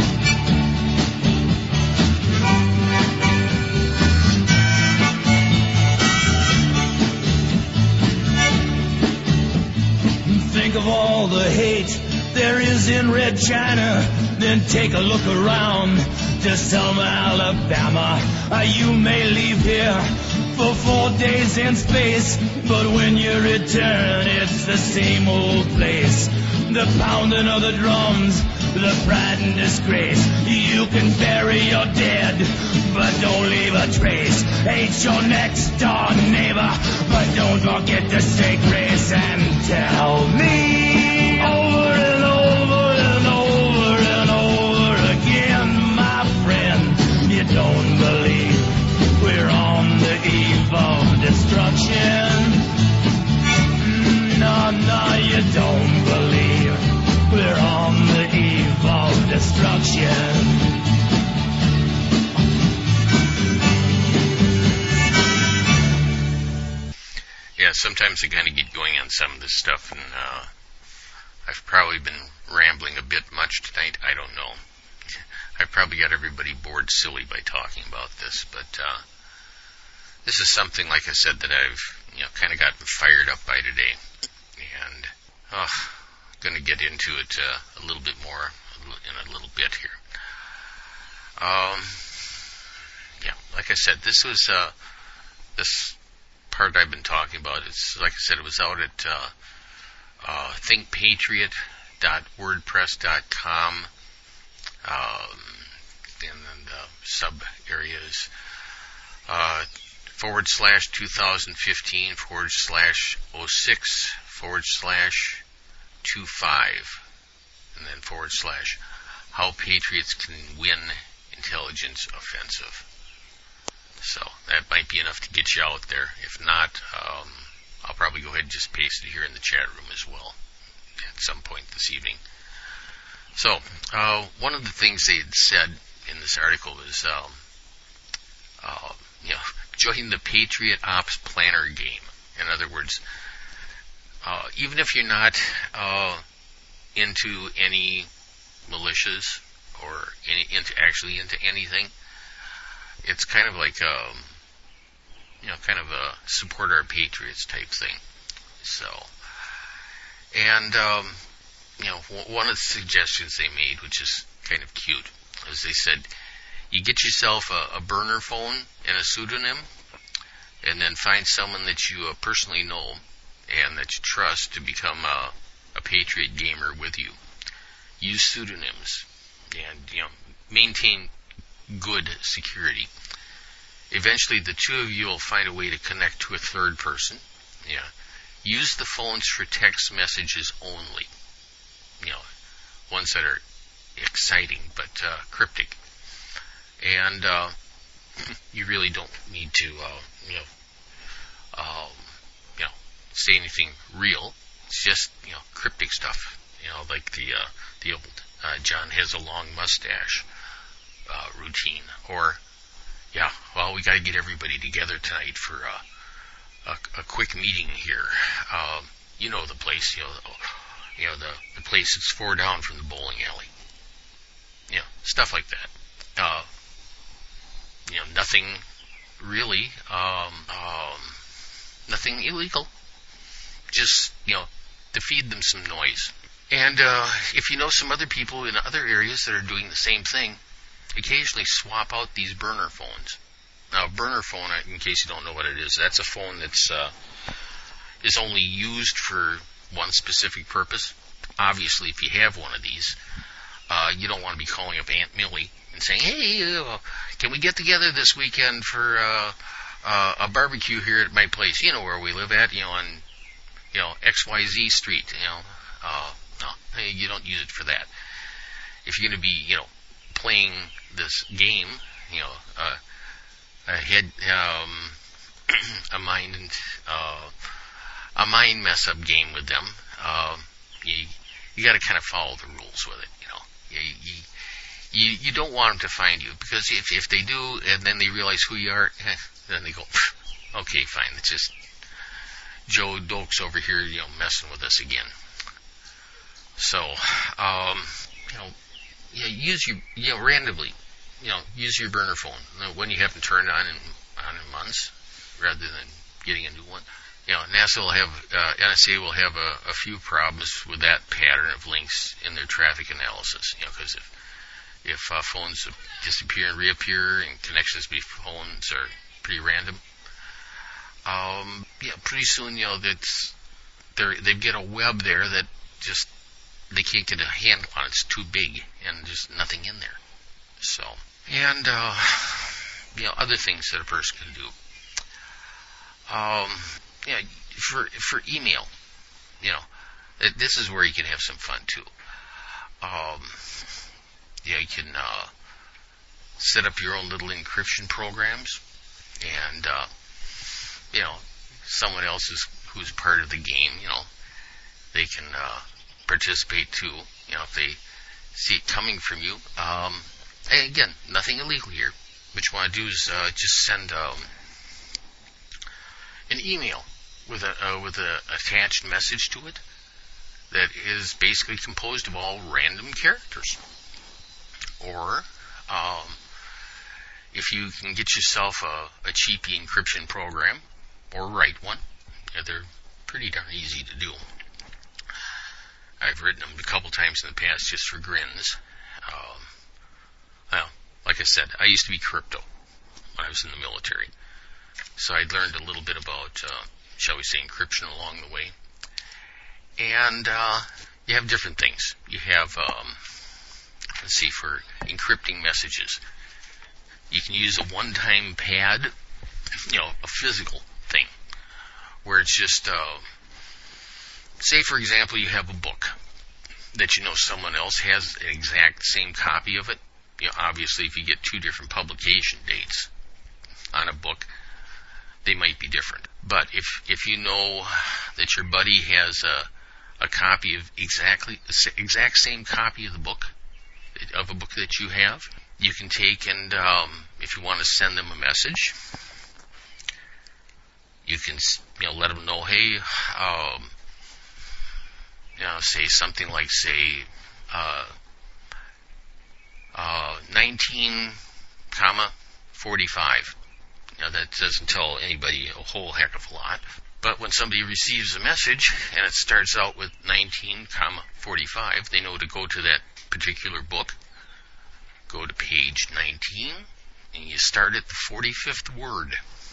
Think of all the hate there is in Red China, then take a look around to Selma, Alabama. Uh, you may leave here for four days in space, but when you return, it's the same old place. The pounding of the drums, the pride and disgrace. You can bury your dead, but don't leave a trace. Hate your next door neighbor, but don't forget to say grace. And tell me over and over and over and over again, my friend, you don't believe we're on the eve of destruction. No, no, you don't believe we're on the eve of destruction. Yeah, sometimes I kind of get going on some of this stuff, and uh, I've probably been rambling a bit much tonight. I don't know. I've probably got everybody bored silly by talking about this, but uh, this is something, like I said, that I've you know kind of gotten fired up by today, and oh, I'm going to get into it uh, a little bit more in a little bit here. Um, yeah, like I said, this was uh, this. part I've been talking about. It's like I said, it was out at uh, uh, think patriot dot wordpress dot com, um, and then the sub areas uh, forward slash twenty fifteen forward slash oh six forward slash two five, and then forward slash how patriots can win intelligence offensive. So that might be enough to get you out there. If not, um, I'll probably go ahead and just paste it here in the chat room as well at some point this evening. So uh, one of the things they had said in this article was, um, uh, you know, join the Patriot Ops Planner game. In other words, uh, even if you're not uh, into any militias or any, into actually into anything, it's kind of like, um, you know, kind of a support our patriots type thing. So, and, um, you know, w- one of the suggestions they made, which is kind of cute, is they said, you get yourself a, a burner phone and a pseudonym, and then find someone that you uh, personally know and that you trust to become a, a patriot gamer with you. Use pseudonyms and, you know, maintain good security. Eventually, the two of you will find a way to connect to a third person. Yeah. Use the phones for text messages only. You know, ones that are exciting but uh, cryptic. And uh, you really don't need to, uh, you know, um, you know, say anything real. It's just, you know, cryptic stuff. You know, like the uh, the old uh, John has a long mustache Uh, routine, or yeah, well, we got to get everybody together tonight for uh, a, a quick meeting here. Uh, you know the place, you know, you know the, the place that's four down from the bowling alley. You know, stuff like that. Uh, you know, nothing really, um, um, nothing illegal. Just, you know, to feed them some noise. And uh, if you know some other people in other areas that are doing the same thing, occasionally swap out these burner phones. Now, a burner phone, in case you don't know what it is, that's a phone that's uh, is only used for one specific purpose. Obviously, if you have one of these, uh, you don't want to be calling up Aunt Millie and saying, hey, uh, can we get together this weekend for uh, uh, a barbecue here at my place? You know where we live at, you know, on you know X Y Z Street. You know, uh, no, hey, you don't use it for that. If you're going to be, you know, playing this game, you know, uh, a head, um, a mind, uh, a mind mess up game with them, uh, you you got to kind of follow the rules with it. You know, you, you you you don't want them to find you, because if if they do and then they realize who you are, eh, then they go, okay, fine, it's just Joe Dokes over here, you know, messing with us again. So, um, you know, yeah, use your, you know, randomly, you know, use your burner phone when you haven't turned on in, on in months, rather than getting a new one. You know, NASA will have, uh, N S A will have a, a few problems with that pattern of links in their traffic analysis, you know, because if, if uh, phones disappear and reappear and connections between phones are pretty random, um, yeah, pretty soon, you know, that's, they're, they get a web there that just, they can't get a handle on. It's too big, and there's nothing in there. So, and, uh, you know, other things that a person can do. Um, yeah, for, for email, you know, this is where you can have some fun, too. Um, yeah, you can, uh, set up your own little encryption programs, and, uh, you know, someone else is, who's part of the game, you know, they can, uh, participate too, you know, if they see it coming from you. Um, and again, nothing illegal here. What you want to do is uh, just send um, an email with a uh, with a attached message to it that is basically composed of all random characters. Or um, if you can get yourself a, a cheapy encryption program or write one, yeah, they're pretty darn easy to do. I've written them a couple times in the past just for grins. Um, well, like I said, I used to be crypto when I was in the military. So I'd learned a little bit about, uh, shall we say, encryption along the way. And uh, you have different things. You have, um, let's see, for encrypting messages, you can use a one-time pad, you know, a physical thing, where it's just... Uh, Say, for example, you have a book that you know someone else has the exact same copy of it. You know, obviously, if you get two different publication dates on a book, they might be different. But if if you know that your buddy has a a copy of exactly the exact same copy of the book, of a book that you have, you can take and um, if you want to send them a message, you can, you know, let them know, hey. Um, You know, say something like, say, uh, uh, nineteen, comma, forty-five. Now, that doesn't tell anybody a whole heck of a lot. But when somebody receives a message and it starts out with nineteen, comma, forty-five, they know to go to that particular book, go to page nineteen, and you start at the forty-fifth word.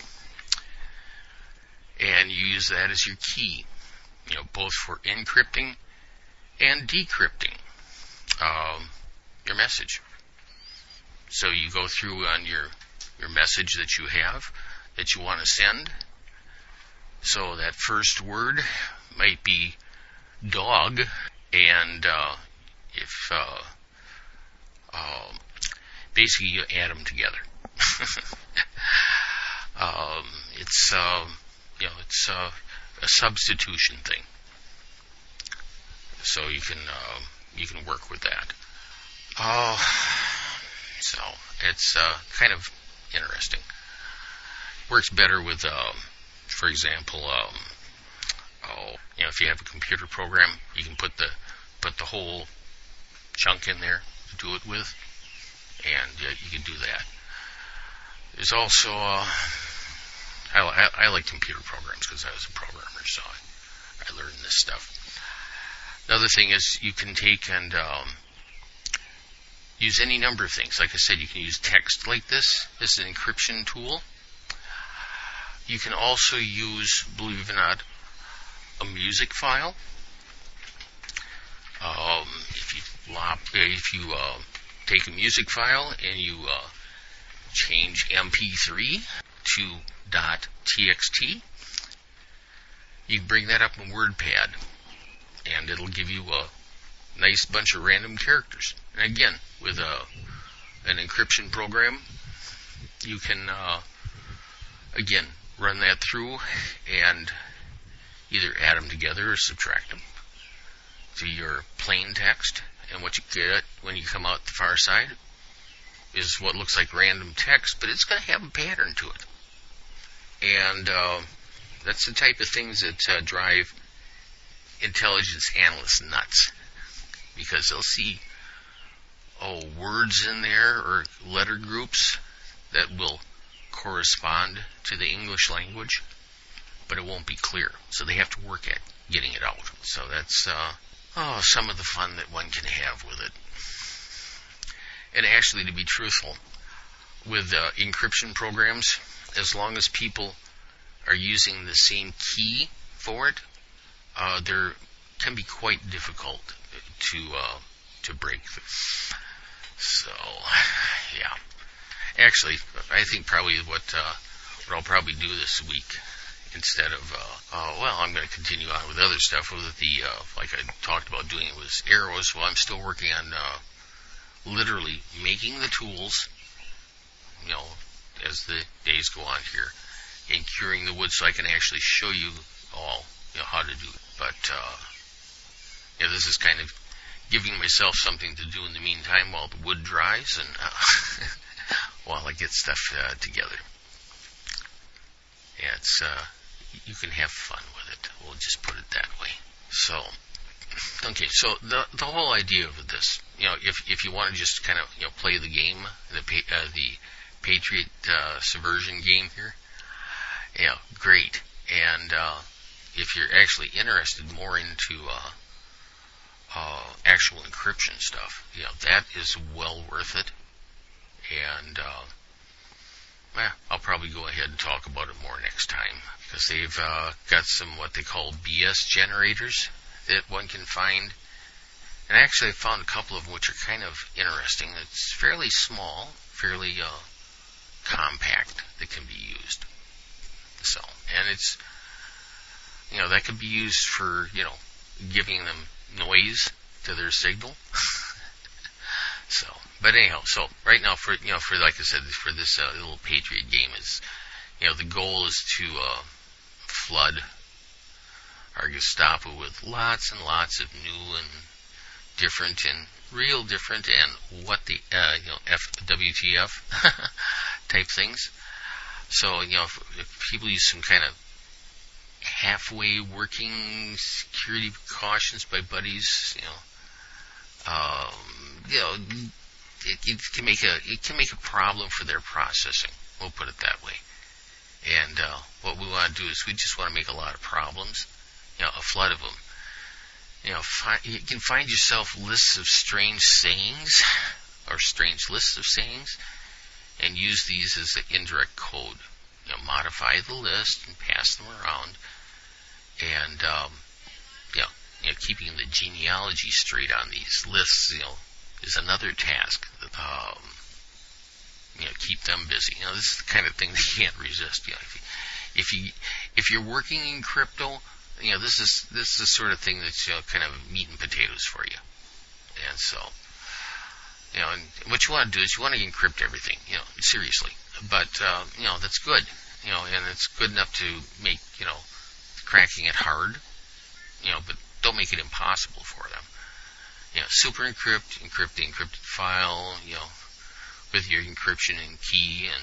And you use that as your key. You know, both for encrypting and decrypting um, your message. So you go through on your your message that you have that you want to send. So that first word might be dog, and uh, if uh, uh, basically you add them together. um, it's uh, you know it's. Uh, a substitution thing. So you can uh, you can work with that. Oh, so it's uh, kind of interesting. Works better with uh, for example, um, oh, you know, if you have a computer program, you can put the put the whole chunk in there to do it with, and uh, you can do that. There's also, uh, I, I, I like computer programs because I was a programmer, so I, I learned this stuff. Another thing is you can take and um, use any number of things. Like I said, you can use text like this. This is an encryption tool. You can also use, believe it or not, a music file. Um, if you lop, if you uh, take a music file and you uh, change M P three to .txt, you can bring that up in WordPad, and it'll give you a nice bunch of random characters. And again, with a an encryption program, you can uh, again run that through and either add them together or subtract them to your plain text. And what you get when you come out the far side is what looks like random text, but it's going to have a pattern to it. And uh, that's the type of things that uh, drive intelligence analysts nuts, because they'll see oh words in there or letter groups that will correspond to the English language, but it won't be clear. So they have to work at getting it out. So that's uh, oh some of the fun that one can have with it. And actually, to be truthful, with uh, encryption programs, as long as people are using the same key for it, uh, there can be quite difficult to uh, to break. The, so, yeah. Actually, I think probably what uh, what I'll probably do this week, instead of uh, uh, well, I'm going to continue on with other stuff with the uh, like I talked about doing it with arrows. Well, I'm still working on uh, literally making the tools, you know, as the days go on here, and curing the wood so I can actually show you all, you know, how to do it. But uh, yeah, this is kind of giving myself something to do in the meantime while the wood dries and uh, while I get stuff uh, together. Yeah, it's uh, you can have fun with it. We'll just put it that way. So, okay, so the the whole idea of this, you know, if if you want to just kind of, you know, play the game, the uh, the Patriot uh, subversion game here, yeah, great. And uh, if you're actually interested more into uh, uh, actual encryption stuff, you know, that is well worth it. And uh, eh, I'll probably go ahead and talk about it more next time, because they've uh, got some what they call B S generators that one can find. And actually I found a couple of them which are kind of interesting. It's fairly small, fairly uh, compact, that can be used. So, and it's, you know, that could be used for, you know, giving them noise to their signal. So, but anyhow, so right now for, you know, for, like I said, for this uh, little Patriot game is, you know, the goal is to uh, flood our Gestapo with lots and lots of new and different and real different and what the, uh, you know, F, W T F type things. So, you know, if, if people use some kind of halfway working security precautions by buddies, you know, um, you know, it, it can make a it can make a problem for their processing. We'll put it that way. And uh, what we want to do is we just want to make a lot of problems, you know, a flood of them. You know, fi- you can find yourself lists of strange sayings or strange lists of sayings, and use these as an indirect code. You know, modify the list and pass them around, and um, you know, you know, keeping the genealogy straight on these lists, you know, is another task. That, um, you know, keep them busy. You know, this is the kind of thing that you can't resist. You know, if you, if you if you're working in crypto, you know, this is this is the sort of thing that's, you know, kind of meat and potatoes for you. And so, you know, and what you want to do is you want to encrypt everything, you know, seriously. But, uh, you know, that's good, you know, and it's good enough to make, you know, cracking it hard, you know, but don't make it impossible for them. You know, super encrypt, encrypt the encrypted file, you know, with your encryption and key, and,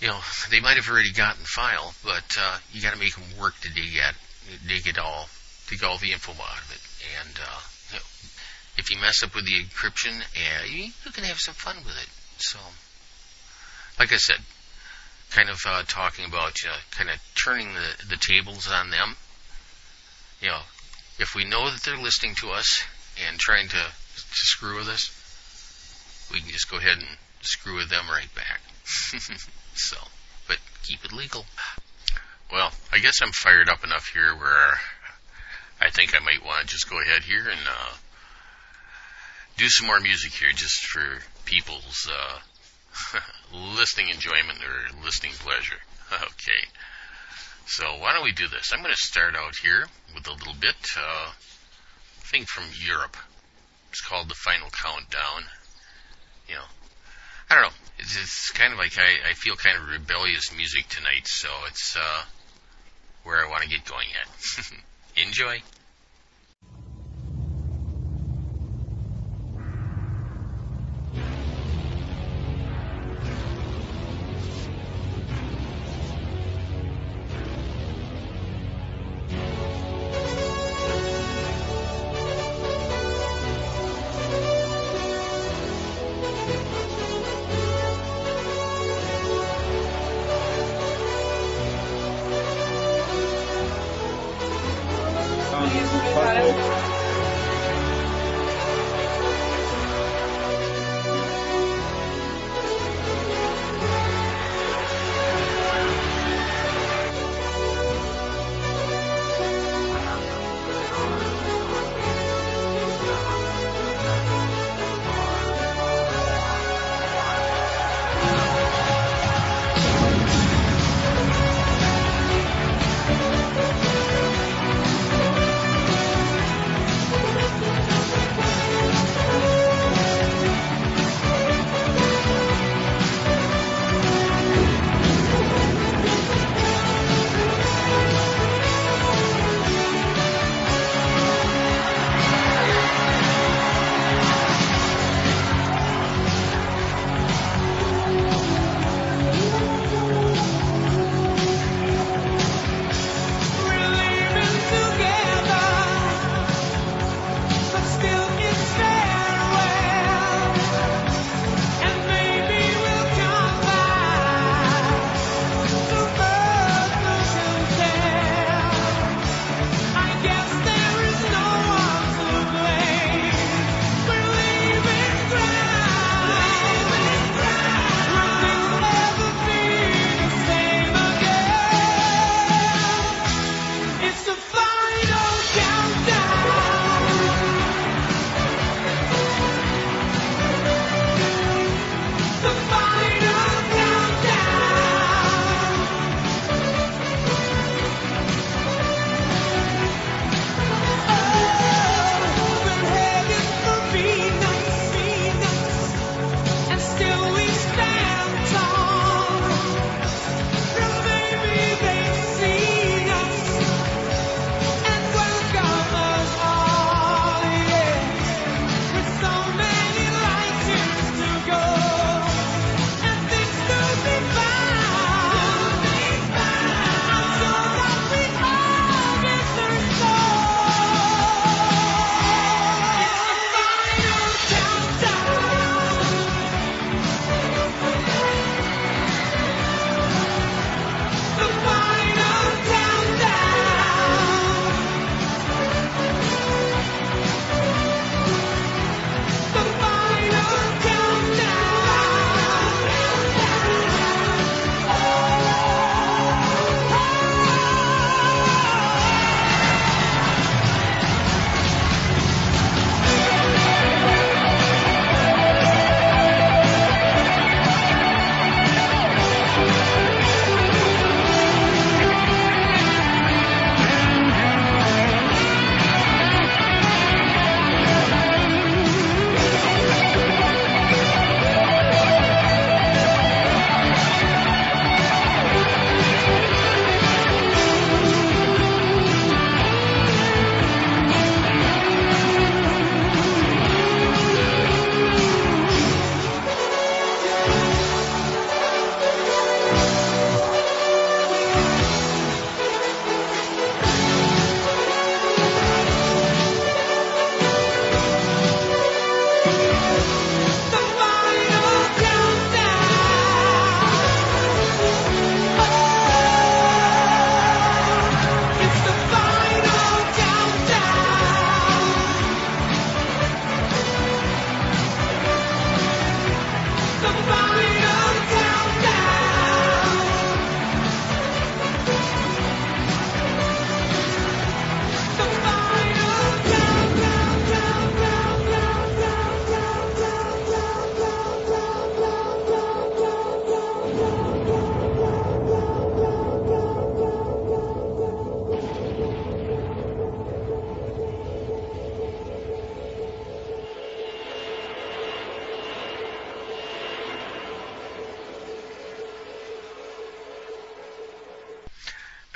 you know, they might have already gotten the file, but uh, you got to make them work to dig at, dig it all, dig all the info out of it. And uh, you know, if you mess up with the encryption, uh, you, you can have some fun with it. So, like I said, kind of uh, talking about uh, kind of turning the, the tables on them. You know, if we know that they're listening to us and trying to, to screw with us, we can just go ahead and screw with them right back. So, but keep it legal. Well, I guess I'm fired up enough here where I think I might want to just go ahead here and uh, do some more music here just for people's uh, listening enjoyment or listening pleasure. Okay. So why don't we do this? I'm going to start out here with a little bit, uh, thing from Europe. It's called The Final Countdown. You know, I don't know. It's, it's kind of like I, I feel kind of rebellious music tonight, so it's uh, where I want to get going at. Enjoy. Oh,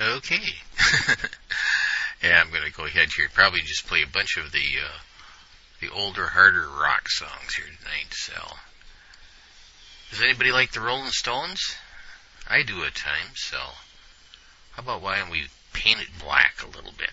Okay. Yeah, I'm going to go ahead here and probably just play a bunch of the uh, the older, harder rock songs here tonight. So, does anybody like the Rolling Stones? I do at times. So, how about why don't we paint it black a little bit?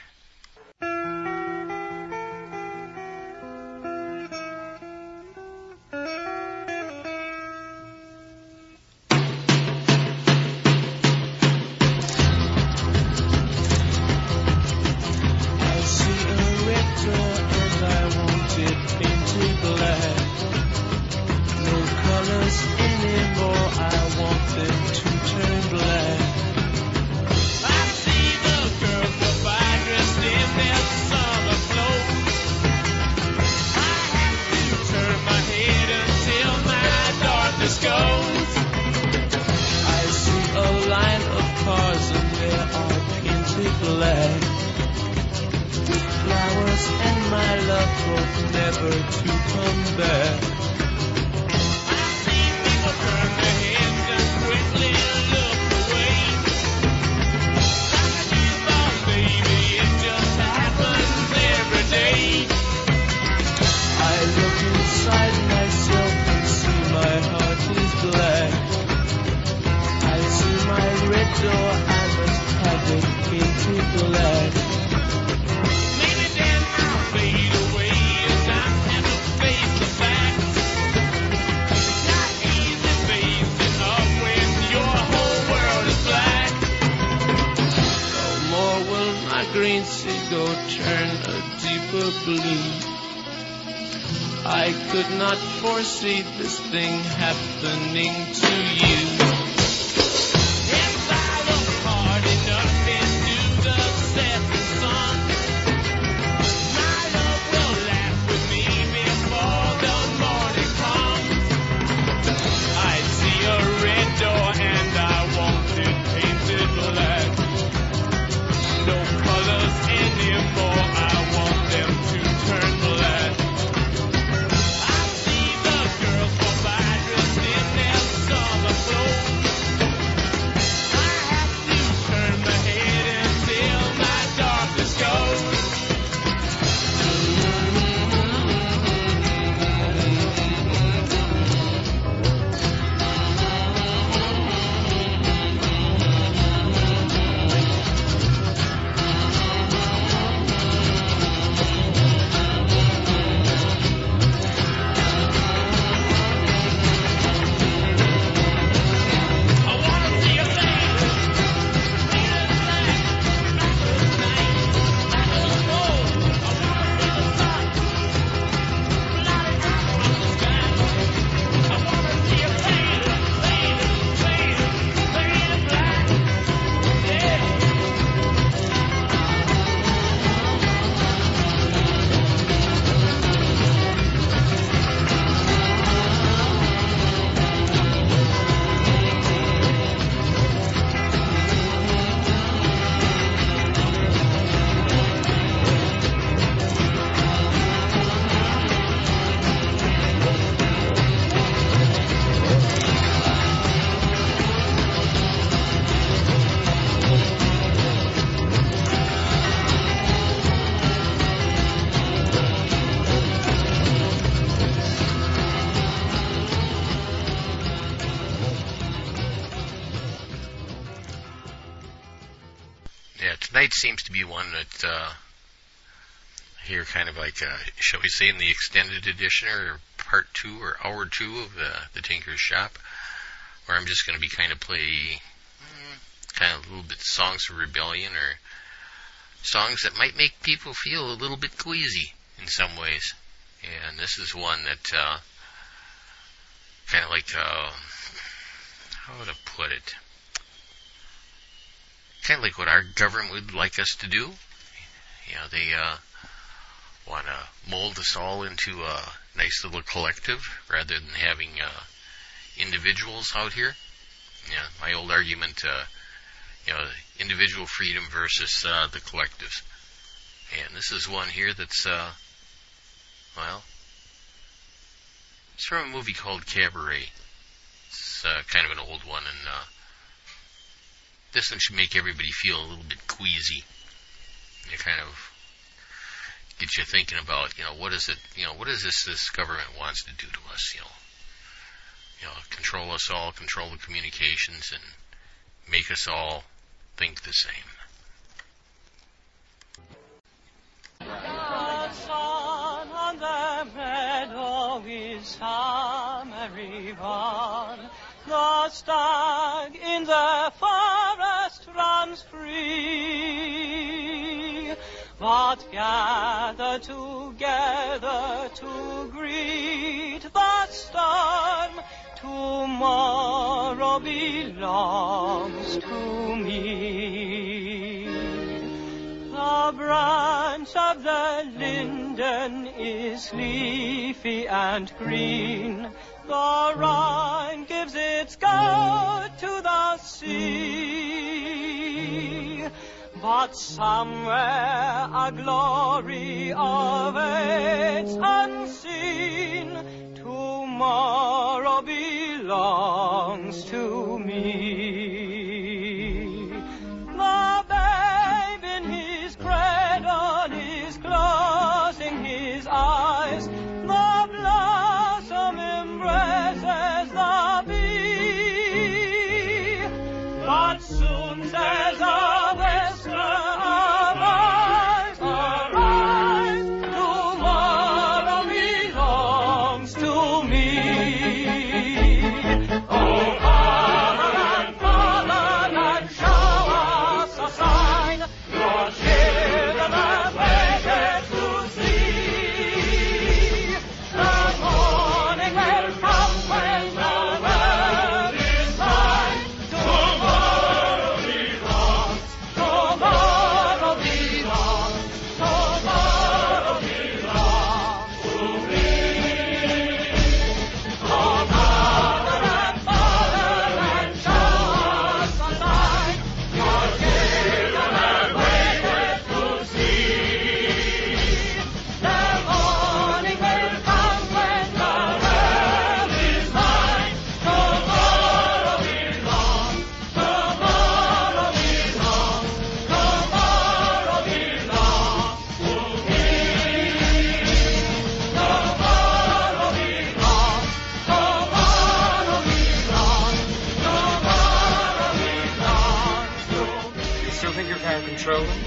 See this thing happening to you. Yes, I was hard enough into the setting sun. My love will laugh with me before the morning comes. I see a red door and I want it painted black. No colors anymore, I want them to turn black. Seems to be one that uh, here kind of like, uh, shall we say, in the extended edition or part two or hour two of the, the Tinker's Shop, where I'm just going to be kind of play mm, kind of a little bit songs of rebellion or songs that might make people feel a little bit queasy in some ways. And this is one that uh, kind of like, uh, how to put it? Kind of like what our government would like us to do. You know, they uh, want to mold us all into a nice little collective rather than having uh, individuals out here. You know, my old argument, uh, you know, individual freedom versus uh, the collectives. And this is one here that's, uh, well, it's from a movie called Cabaret. It's uh, kind of an old one, and uh, this one should make everybody feel a little bit queasy. It kind of gets you thinking about, you know, what is it, you know, what is this this government wants to do to us, you know. You know, control us all, control the communications, and make us all think the same. The sun on the meadow is summery one. The stag in the forest runs free. But gather together to greet the storm. Tomorrow belongs to me. The branch of the linden is leafy and green. The Rhine gives its gold to the sea. But somewhere a glory awaits unseen. Tomorrow belongs to me. The babe in his cradle is closing his eyes. The blossom embraces the bee. But soon there's a whisper, arise, arise. Tomorrow belongs to me. Oh, Father and Fatherland, show us a sign. Your children have waited to see. The morning will come when the world is mine. Tomorrow belongs, tomorrow belongs, tomorrow belongs to me. Oh, Father and Fatherland, show us a sign. Your children have waited to see. The morning will come when the world is mine. Tomorrow belongs, tomorrow belongs, tomorrow belongs to me. Tomorrow belongs, tomorrow belongs, tomorrow belongs to me. You still think you're kind of controlling?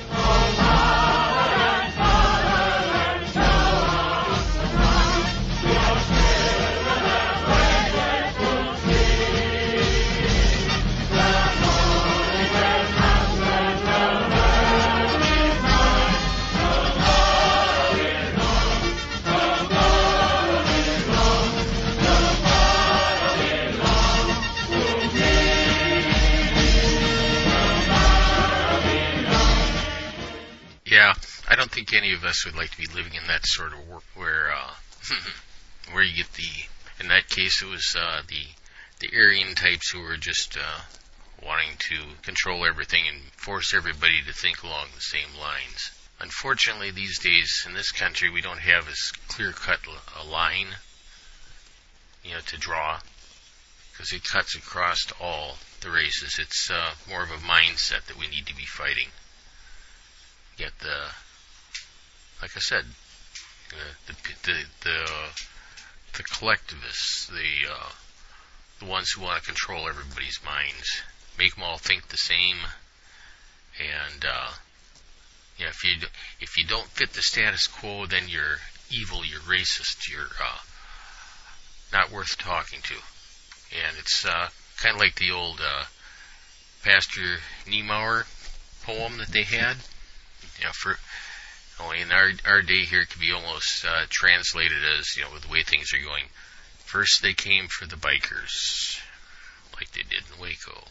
Yeah, I don't think any of us would like to be living in that sort of work where, uh, where you get the, in that case it was, uh, the, the Aryan types who were just, uh, wanting to control everything and force everybody to think along the same lines. Unfortunately, these days in this country, we don't have as clear-cut a line, you know, to draw, because it cuts across all the races. It's, uh, more of a mindset that we need to be fighting. Get the, like I said, uh, the the the uh, the collectivists, the uh, the ones who want to control everybody's minds, make them all think the same, and uh, yeah, if you if you don't fit the status quo, then you're evil, you're racist, you're uh, not worth talking to, and it's uh, kind of like the old uh, Pastor Niemauer poem that they had. You know, for only in our our day here, it could be almost uh, translated as, you know, with the way things are going. First, they came for the bikers, like they did in Waco,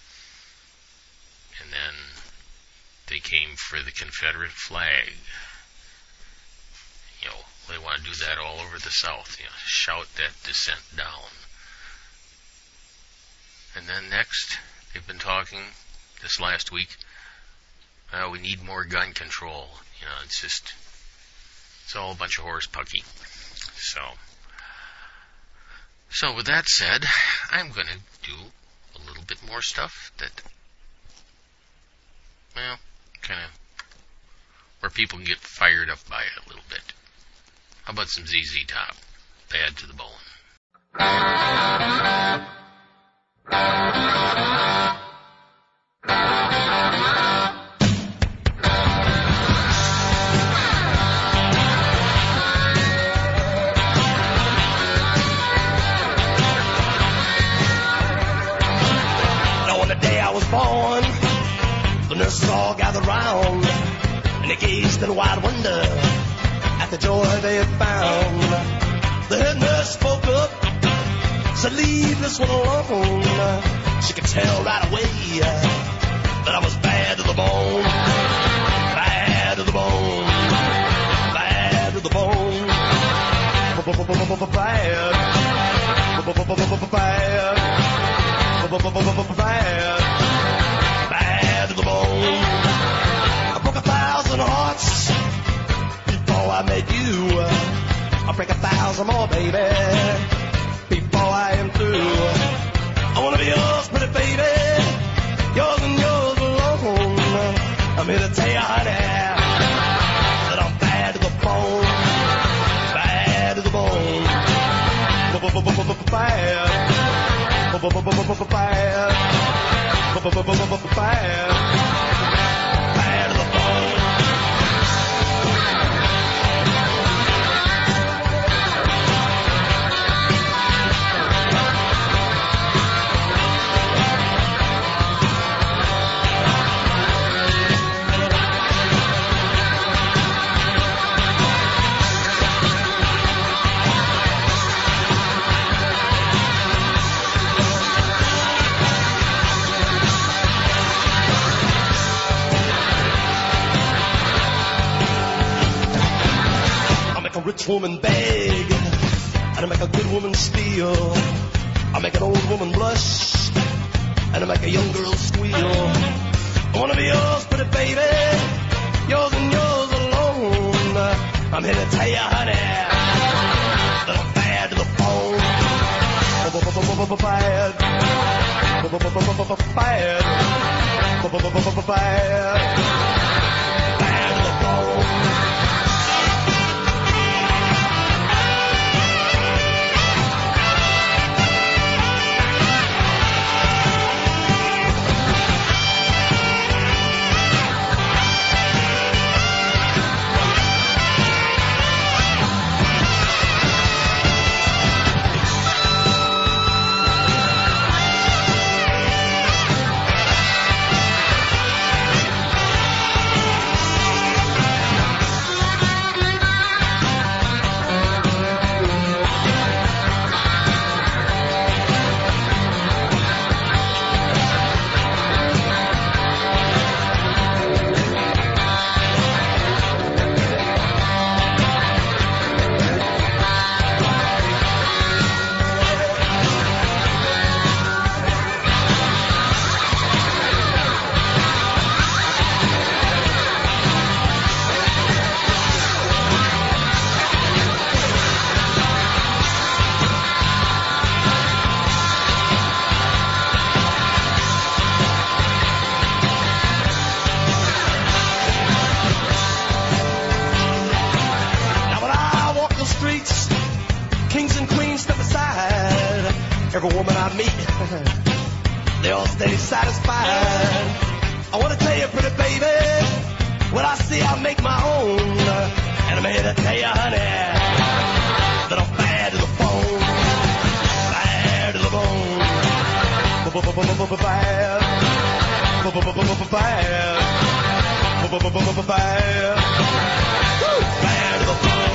and then they came for the Confederate flag. You know, they want to do that all over the South. You know, shout that dissent down. And then next, they've been talking this last week. Uh, we need more gun control. You know, it's just, it's all a bunch of horse pucky. So, so with that said, I'm going to do a little bit more stuff that well, kind of where people get fired up by it a little bit. How about some Z Z Top? Bad to the Bone. Now on the day I was born, the nurses all gathered round, and they gazed in wide wonder at the joy they had found. The head nurse spoke up, said, leave this one alone. She could tell right away that I was bad to the bone. Bad to the bone. Bad to the bone. Bad. Bad. Bad. Bad to the bone. I broke a thousand hearts before I met you. I'll break a thousand more, baby, before I am through. I wanna be yours, pretty baby, yours and yours alone. I'm here to tell you, honey, that I'm bad to the bone, bad to the bone, bad, bad, bad to the bone. A rich woman beg, and I make a good woman steal. I make an old woman blush, and I make a young girl squeal. I wanna be yours, pretty baby, yours and yours alone. I'm here to tell you, honey, that I'm bad to the bone. Bad. Bad. Bad. Bad to the bone. Every woman I meet, they all stay satisfied. I want to tell you, pretty baby, what I see I make my own. And I'm here to tell you, honey, that I'm bad to the bone. Bad to the bone. Bad. Bad. Bad. Woo, bad to the bone.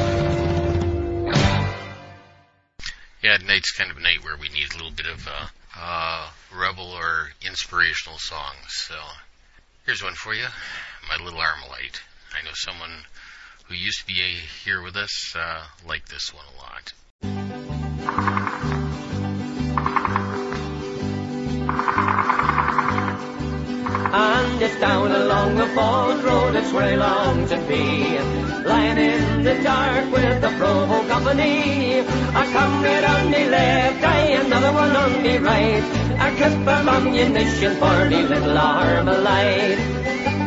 Yeah, tonight's kind of a night where we need a little bit of uh, uh, rebel or inspirational songs. So here's one for you, My Little Armalite. I know someone who used to be here with us uh, liked this one a lot. And it's down along the Falls Road, it's where I long to be. Lying in the dark with the Provo Company. A comrade on me left, I another one on me right. A clip of ammunition for the little Armalite.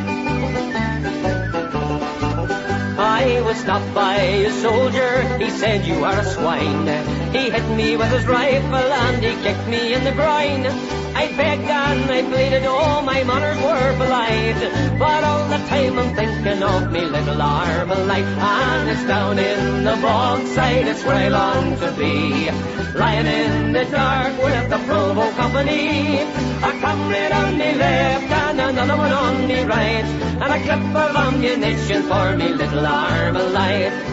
I was stopped by a soldier, he said you are a swine. He hit me with his rifle and he kicked me in the groin. I begged and I pleaded, oh my manners were polite. But all the time I'm thinking of me little Armalite. And it's down in the bog side, it's where I long to be. Lying in the dark with the Provo Company. A comrade on me left and another one on me right. And a clip of ammunition for me little Armalite.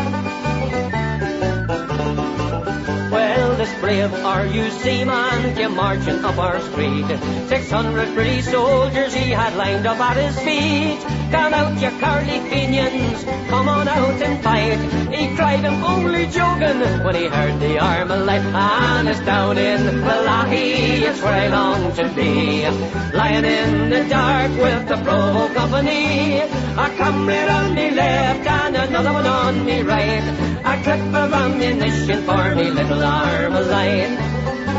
Well, this brave R U C man came marching up our street. Six hundred pretty soldiers he had lined up at his feet. Come out, you Carlyfenians, come on out and fight. He cried, I'm only joking, when he heard the Armalite. And it's down in Malahi, it's where I long to be. Lying in the dark with the Provo Company. A comrade on me left and another one on me right. A clip of ammunition for me little Armalite.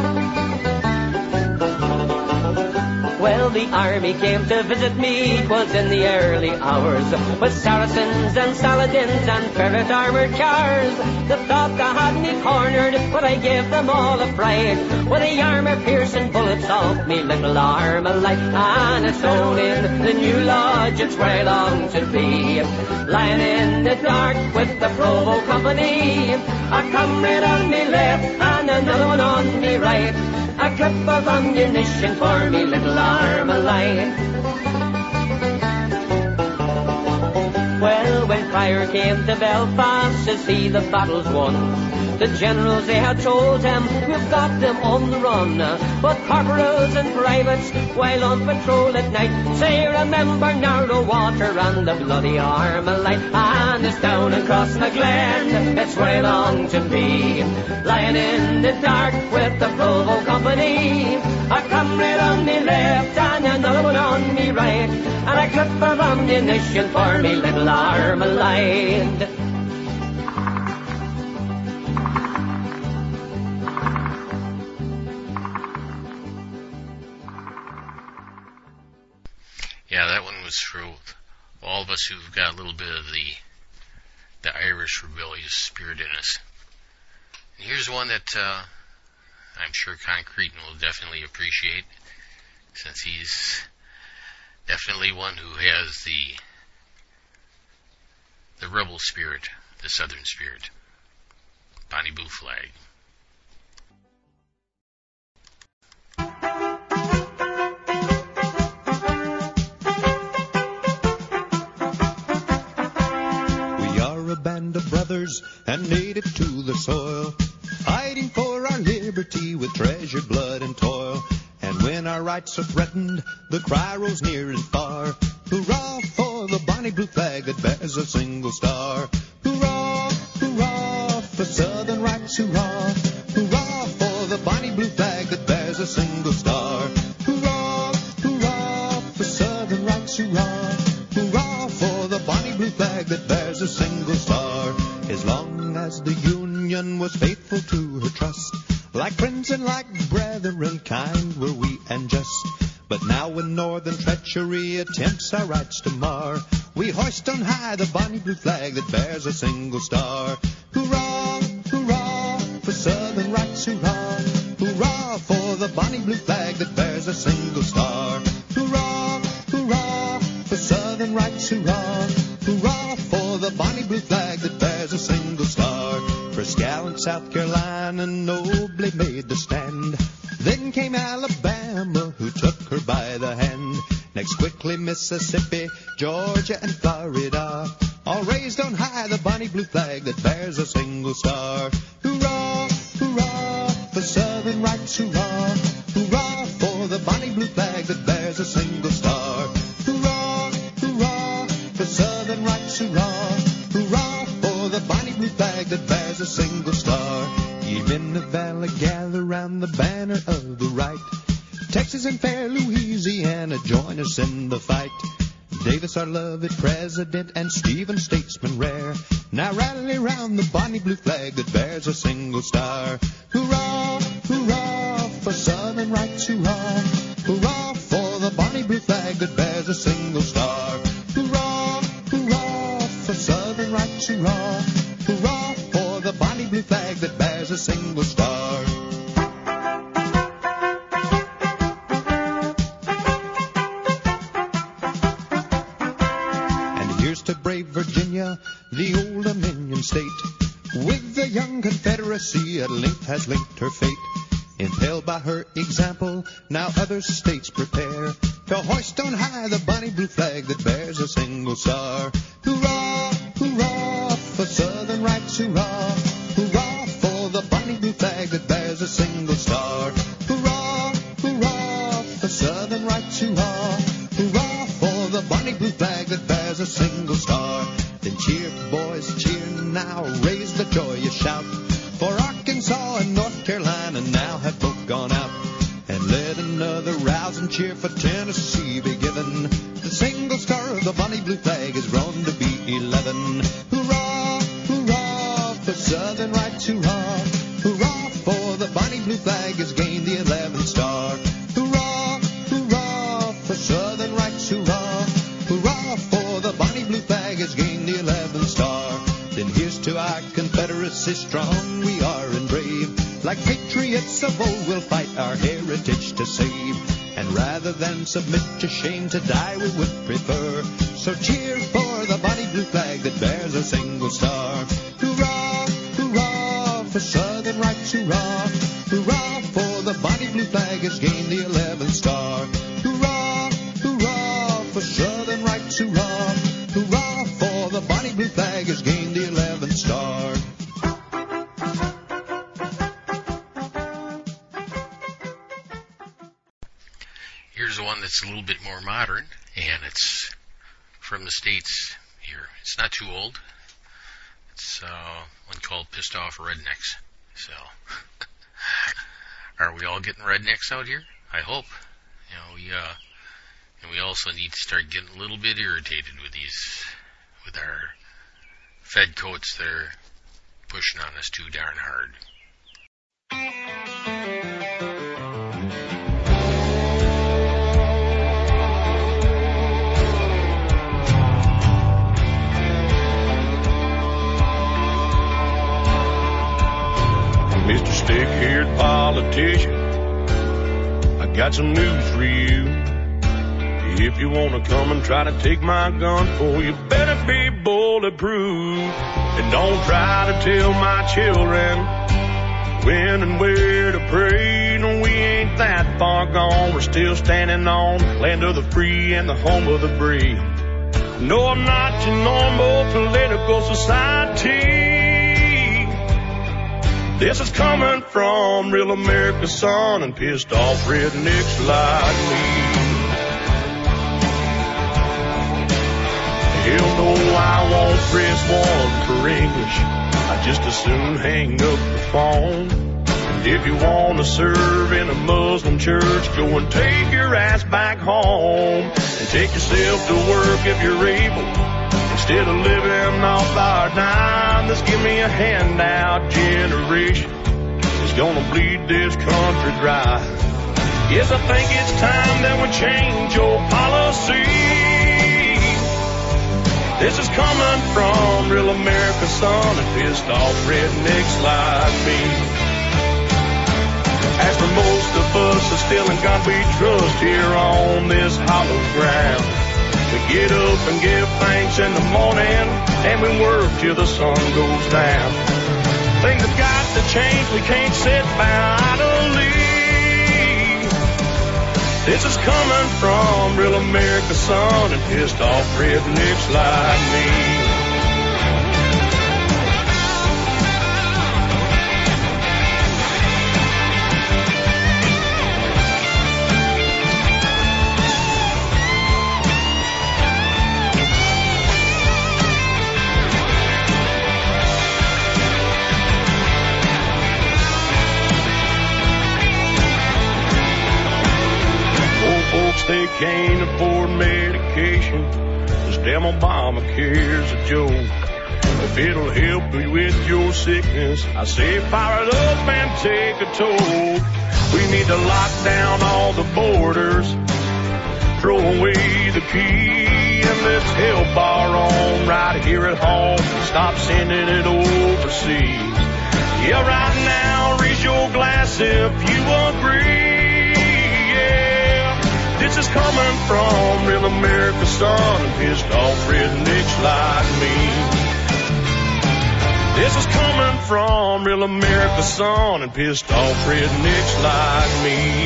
Well, the army came to visit me, 'twas in the early hours, with Saracens and Saladins and ferret armoured cars. The thought I had me cornered, but I gave them all a fright, with the armour-piercing bullets of me little Armalite. And it's down in the New Lodge, it's where I long to be. Lying in the dark with the Provo Company. A comrade on me left and another one on me right. A clip of ammunition for me little Armalite. Well, when Pryor came to Belfast to see the battles won, the generals they had told him, we've got them on the run. But corporals and privates, while on patrol at night, say remember narrow water and the bloody Armalite. And it's down across McGlen, it's where I long to be. Lying in the dark with the Provo Company. A comrade on me left and another one on me right. And a clip of ammunition for me little Armalite. Yeah, that one was for all of us who've got a little bit of the the Irish rebellious spirit in us. And here's one that uh, I'm sure Concrete will definitely appreciate, since he's definitely one who has the the rebel spirit, the Southern spirit. Bonnie Blue Flag. A band of brothers and native to the soil, fighting for our liberty with treasure, blood, and toil. And when our rights are threatened, the cry rolls near and far. Hurrah for the bonnie blue flag that bears a single star. Hurrah, hurrah for Southern rights, hurrah. Hurrah for the bonnie blue flag that bears a single star. Hurrah, hurrah for Southern rights, hurrah. Hurrah for the bonnie blue flag that bears a single star. As long as the Union was faithful to her trust, like friends and like brethren, kind were we and just. But now when northern treachery attempts our rights to mar, we hoist on high the bonnie blue flag that bears a single star. Hurrah, hurrah for Southern rights, hurrah. Hurrah for the bonnie blue flag that bears a single star. Hurrah, hurrah for Southern rights, hurrah. Hurrah for the bonnie blue flag that bears a single star. First gallant South Carolina nobly made the stand. Then came Alabama, who took her by the hand. Next quickly Mississippi, Georgia, and Florida, all raised on high the bonnie blue flag that bears a single star. Hurrah, hurrah for Southern rights, hurrah. flag that bears a single star. Ye men of valor, gather round the banner of the right. Texas and fair Louisiana, join us in the fight. Davis, our loved president, and Stephen, statesman rare, now rally round the bonny blue flag that bears a single star. Hurrah, hurrah, for Southern rights, hurrah. Hurrah for the bonny blue flag that bears a single star. Hurrah, hurrah, for Southern rights, hurrah. Hurrah for the bonny blue flag that bears a single star. To brave Virginia, the old Dominion state, with the young Confederacy at length has linked her fate. Impelled by her example, now other states prepare to hoist on high the bonny blue flag that bears a single star. Hurrah, hurrah, for Southern rights, hurrah. Hurrah for the bonny blue flag that bears a single star. Hurrah, hurrah, for Southern rights, hurrah. Hurrah for the bonny blue flag that bears a single star. Then cheer, boys, cheer now, raise the joyous shout. For Arkansas and North Carolina now have both gone out. And let another rousing cheer for Tennessee be given. The single star of the bonny blue flag has grown to be eleven. Hurrah, hurrah, for Southern rights, hurrah. Hurrah for the bonny blue flag has gained the eleventh star. Hurrah, hurrah, for Southern rights, hurrah. Hurrah for the bonny blue flag has gained the eleventh star. Then here's to our Confederacy, strong we are and brave. Like patriots of old we'll fight our heritage to save. And rather than submit to shame, to die we would prefer. So cheer for the bonny blue flag that bears a single star. Hurrah, hurrah, for Southern rights, hurrah. Hurrah for the bonny blue flag has gained the eleventh star. Hurrah, hurrah, for Southern rights, hurrah. Hurrah for the bonny blue flag has gained the eleventh star. Here's one that's a little bit more modern, and it's from the States here. It's not too old. It's uh, one called Pissed Off Rednecks. So, are we all getting rednecks out here? I hope. You know, we, uh, and we also need to start getting a little bit irritated with these, with our Fed coats that are pushing on us too darn hard. Mister Stick-haired politician, I got some news for you. If you want to come and try to take my gun for you, better be bulletproof. And don't try to tell my children when and where to pray. No, we ain't that far gone. We're still standing on the land of the free and the home of the brave. No, I'm not your normal political society. This is coming from real America's son and pissed off rednecks like me. Hell no, I won't press one for English. I just as soon hang up the phone. And if you want to serve in a Muslim church, go and take your ass back home. And take yourself to work if you're able. Instead of living off our dime, this give me a handout generation is gonna bleed this country dry. Yes, I think it's time that we change your policy. This is coming from real America's son and pissed off rednecks like me. As for most of us, it's still in God we trust here on this hollow ground. We get up and give thanks in the morning, and we work till the sun goes down. Things have got to change, we can't sit by idly. This is coming from real America's son and pissed off rednecks like me. can't afford medication. This damn Obamacare's a joke. If it'll help you with your sickness, I say fire it up and take a toll. We need to lock down all the borders, throw away the key, and let's help our own right here at home. Stop sending it overseas. Yeah, right now, raise your glass if you agree. Yeah, this is coming from real America's son and pissed off rednecks like me. This is coming from real America's son and pissed off rednecks like me.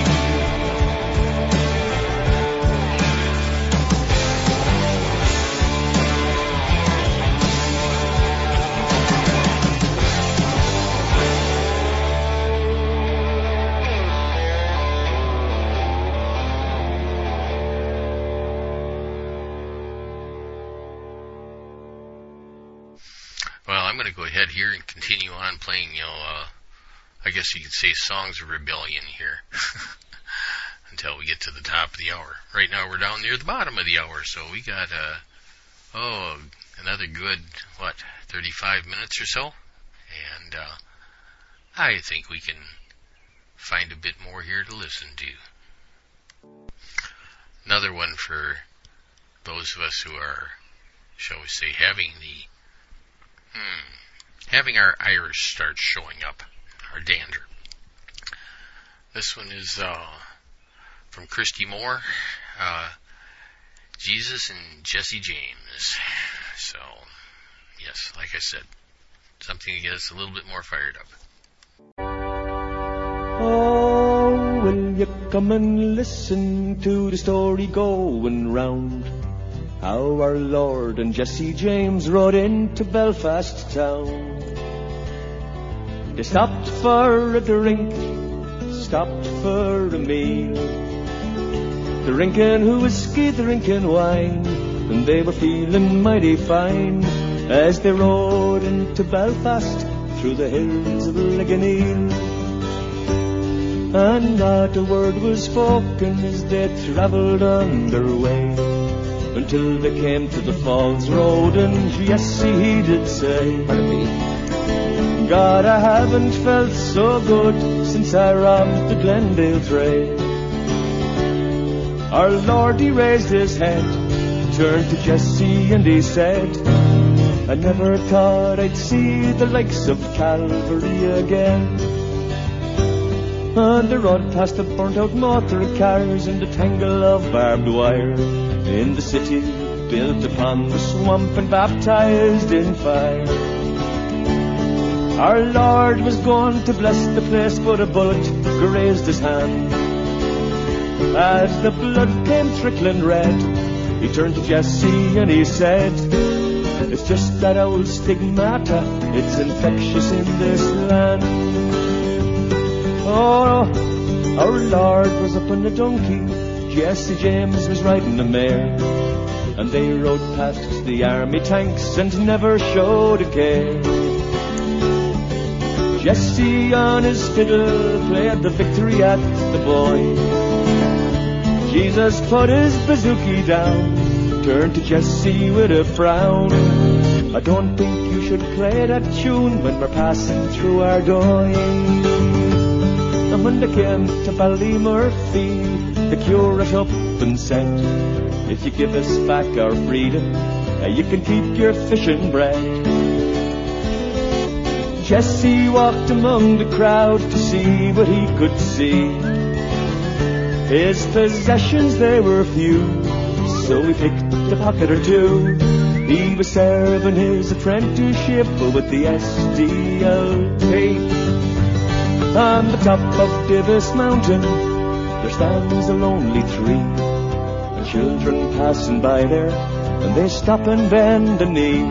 I'm going to go ahead here and continue on playing, you know, uh, I guess you could say songs of rebellion here until we get to the top of the hour. Right now we're down near the bottom of the hour, so we got, uh, oh, another good, what, thirty-five minutes or so? And uh, I think we can find a bit more here to listen to. Another one for those of us who are, shall we say, having the Hmm. having our Irish start showing up, our dander. This one is uh, from Christy Moore, uh, Jesus and Jesse James. So, yes, like I said, something to get us a little bit more fired up. Oh, will you come and listen to the story going round? How our Lord and Jesse James rode into Belfast town. They stopped for a drink, stopped for a meal, drinking whiskey, drinking wine, and they were feeling mighty fine as they rode into Belfast through the hills of Ligonier. And not a word was spoken as they travelled on their way, until they came to the Falls Road, and Jesse he did say, pardon me, God, I haven't felt so good since I robbed the Glendale train. Our Lord, he raised his head, turned to Jesse and he said, I never thought I'd see the likes of Calvary again. And they rode past the burnt-out motor cars and the tangle of barbed wire, in the city built upon the swamp and baptized in fire. Our Lord was going to bless the place, but a bullet grazed his hand. As the blood came trickling red, he turned to Jesse and he said, it's just that old stigmata, it's infectious in this land. Oh, our Lord was up on a donkey, Jesse James was riding a mare, and they rode past the army tanks and never showed a care. Jesse on his fiddle played the victory at the Boyne. Jesus put his bazooki down, turned to Jesse with a frown. I don't think you should play that tune when we're passing through Ardoyne. And when they came to Ballymurphy, the curate up and said, if you give us back our freedom, you can keep your fishing bread. Jesse walked among the crowd to see what he could see. His possessions, they were few, so he picked a pocket or two. He was serving his apprenticeship with the S D L P. On the top of Divis Mountain, there stands a lonely tree, and children passing by there, and they stop and bend the knee.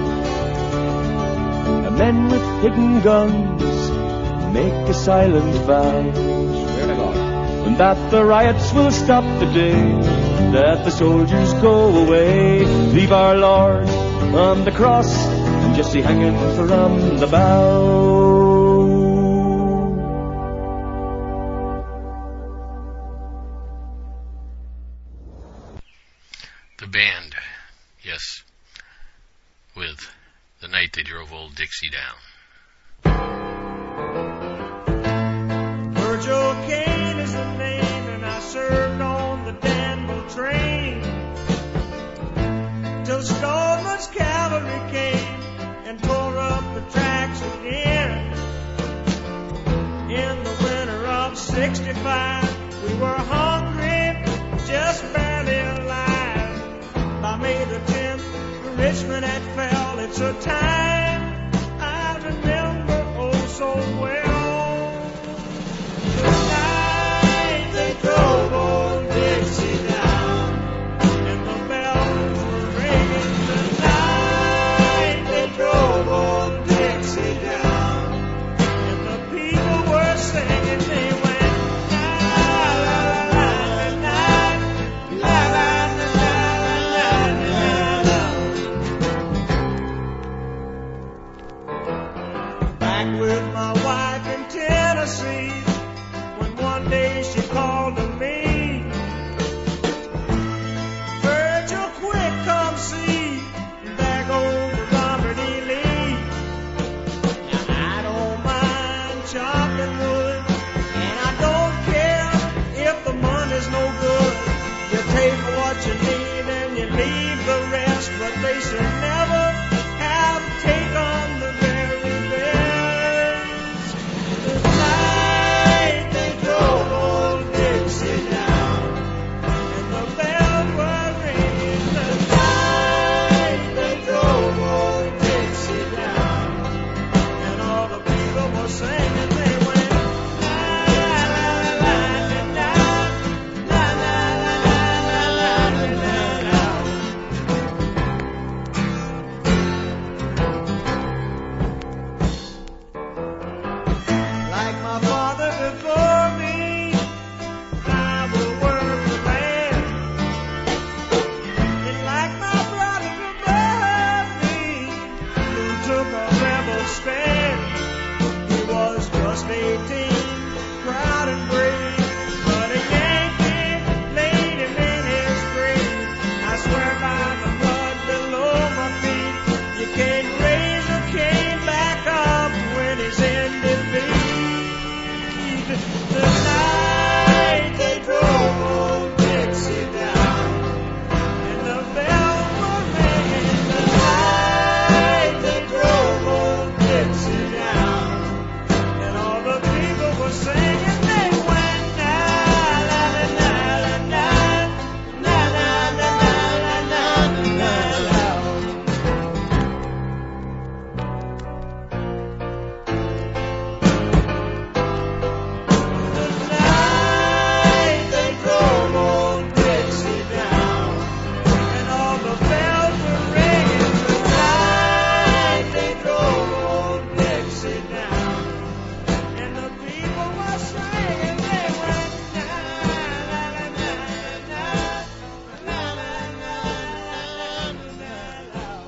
And men with hidden guns make a silent vow, swear to God, and that the riots will stop the day that the soldiers go away. Leave our Lord on the cross, and Jesse hanging from the bough. night they drove old Dixie down. Virgil Kane is the name, and I served on the Danville train till Stoneman's cavalry came and tore up the tracks again. In the winter of sixty-five, we were hungry, just barely alive. By May the tenth, Richmond had fell. It's a time I remember oh so well. The night they drove old Dixie down, and the bells were ringing. The night they drove old Dixie down, and the people were singing. They went la la la la la la la la la la. Back with my wife in Tennessee, when one day she called to me, Virgil, quick, come see, there goes Robert E. Lee. Now I don't mind chopping wood, and I don't care if the money's no good. You take what you need and you leave the rest, but they should never have taken the very best. The night they drove old Dixie down, and the bells were ringing. The night they drove old Dixie down, and all the people were singing. They went la la la la la la la la la la la. Like my father before me, I will work the land. And like my brother above me, who took a rebel stand, he was just eighteen, proud and brave, but a Yankee laid him in his grave. I swear by the blood below my feet, you can't raise a cane back up when he's in defeat. The night they drove old Dixie down, and the bells were ringing. The night they drove old Dixie down, and all the people were singing. They went la la la la la la la la la la la la. The night they drove old Dixie down, and all the bells were ringing. The night they drove old Dixie down, and the people were singing. They went la la la la la la la la la.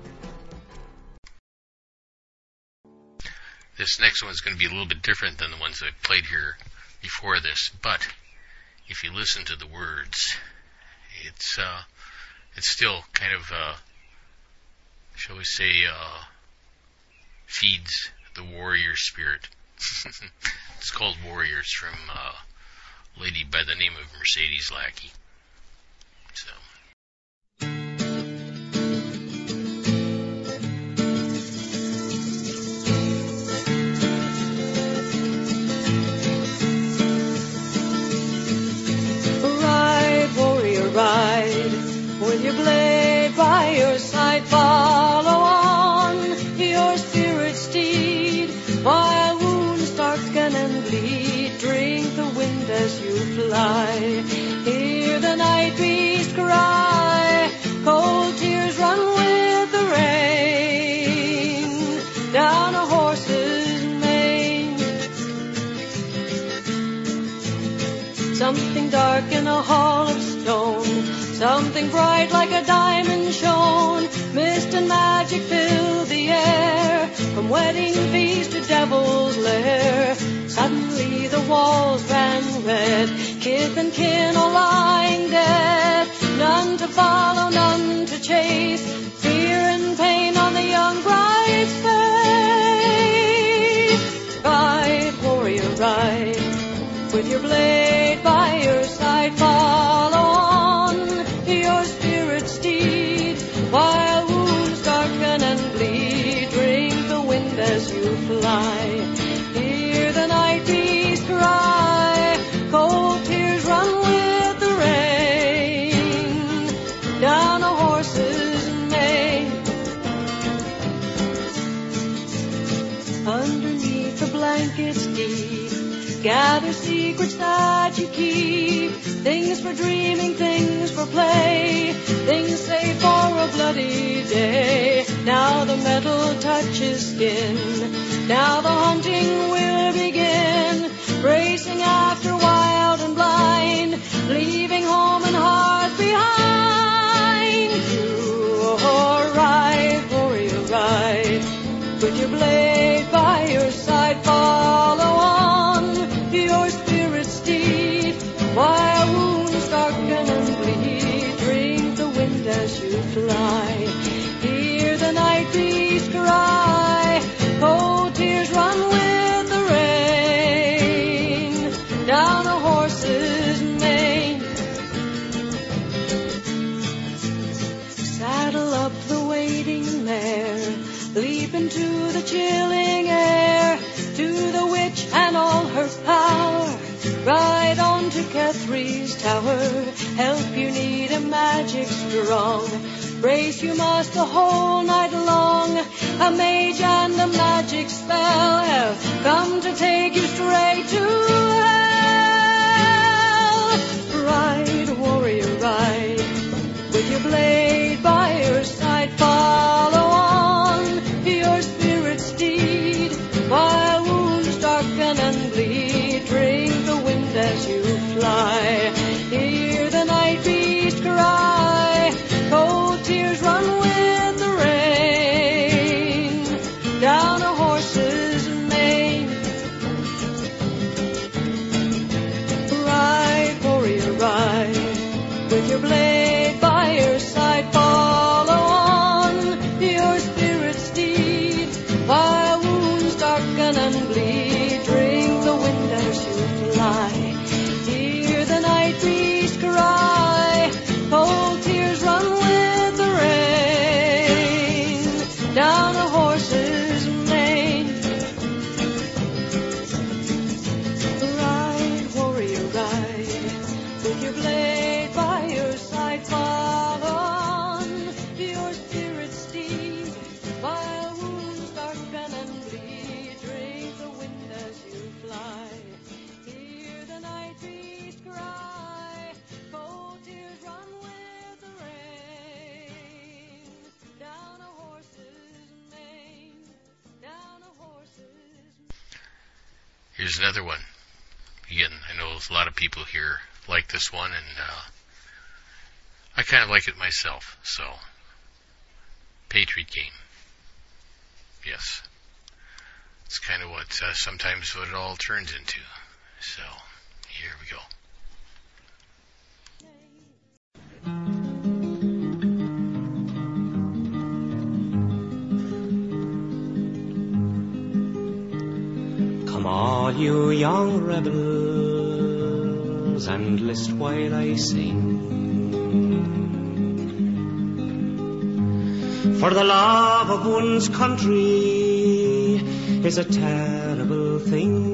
This next one's going to be a little bit different than the ones I played here before this, but if you listen to the words, it's uh, it's still kind of, uh, shall we say, uh, feeds the warrior spirit. It's called Warriors, from uh, a lady by the name of Mercedes Lackey. So. Ride, warrior, ride, with your blade by your side, follow on your spirit steed, while wounds dark skin and bleed, drink the wind as you fly, hear the night beast cry, cold tears run with the rain, down a horse's mane. Something dark in a hall of stone, something bright like a diamond shone, mist and magic filled the air, from wedding feast to devil's lair. Suddenly the walls ran red, kith and kin all lying dead, none to follow, none to chase, fear and pain on the young bride fly. Hear the night breeze cry, cold tears run with the rain, down a horse's mane. Underneath the blankets deep, gather secrets that you keep, things for dreaming, things for play, things saved for a bloody day. Now the metal touches skin, now the hunting will begin, racing after wild and blind, leaving home and heart behind. You ride, warrior, ride, with your blade by your side, follow on your spirit's steed, while wounds darken and bleed, drink the wind as you fly. Hear the night breeze cry, cold tears run with the rain, down a horse's mane. Saddle up the waiting mare, leap into the chilling air, to the witch and all her power, ride on to Catherine's tower. Help you need a magic strong, brace you must the whole night long. A mage and a magic spell have come to take you straight to hell. Ride, warrior, ride, with your blade by your side, follow on your spirit's steed, while wounds darken and bleed, drink the wind as you fly. Hear the night breeze cry, cold tears run with the rain, down a horse's mane. Ride, warrior, ride, with your blade by your side, follow on your spirit's steed, while wounds darken and bleed, drink the wind as you fly. Hear the night breeze cry, cold tears run with the rain, down a horse's mane. Ride, warrior, ride, with your blade by your side, follow on your spirit's steed, while wounds darken and bleed, drink the wind as you fly. Hear the night breeze cry, cold tears run with the rain, down a horse's mane, down a horse's mane. Here's another one. Again, I know a lot of people here like this one, and uh, I kind of like it myself. So, Patriot Game. Yes. It's kind of what, uh, sometimes what it all turns into. So, here we go. Come all you young rebels, and list while I sing. For the love of one's country is a terrible thing.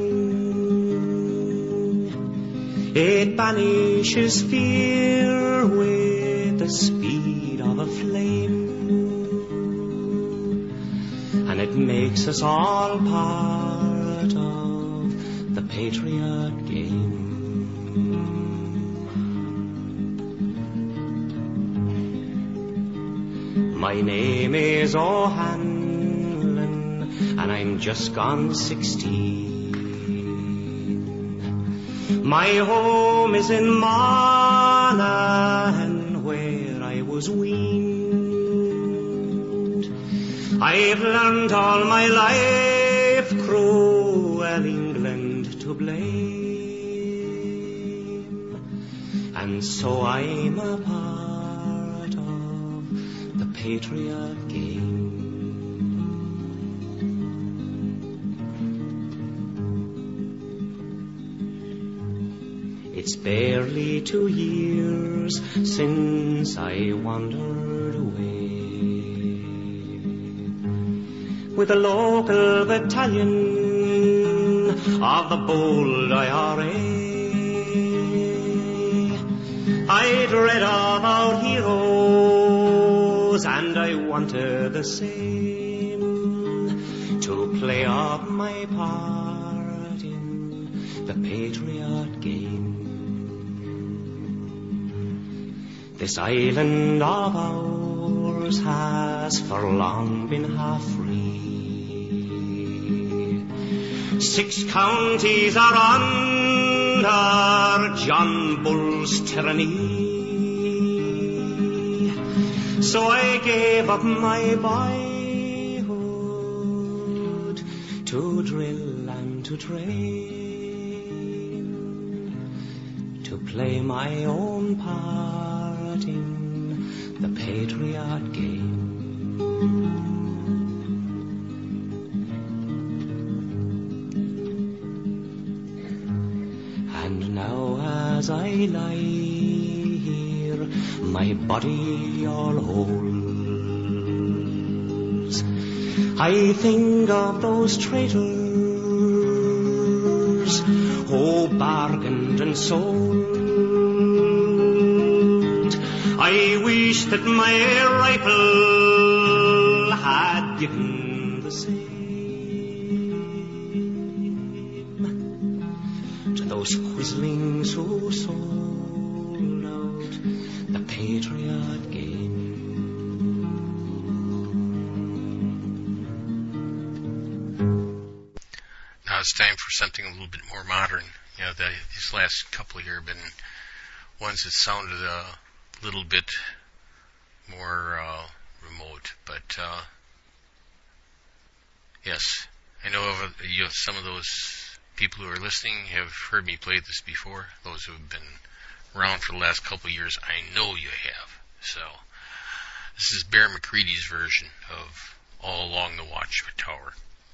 It banishes fear with the speed of a flame, and it makes us all part of the patriot game. My name is O'Hanlon, and I'm just gone sixteen. My home is in Monaghan, where I was weaned. I've learned all my life cruel England to blame, and so I'm a part of the patriot game. It's barely two years since I wandered away. with the local battalion of the bold I R A. I'd read about heroes and I wanted the same, to play up my part in the Patriot game. This island of ours has for long been half free. Six counties are under John Bull's tyranny. So I gave up my boyhood to drill and to train, to play my own part in the Patriot game. And now as I lie here, my body all holds, I think of those traitors who bargained and sold. I wish that my rifle had given the same to those quislings who sold out the Patriot game. Now it's time for something a little bit more modern. You know, the, these last couple of years have been ones that sounded a little bit more uh, remote, but uh, yes, I know of, you know, some of those people who are listening have heard me play this before. Those who have been around for the last couple of years, I know you have. So this is Bear McCready's version of All Along the Watchtower.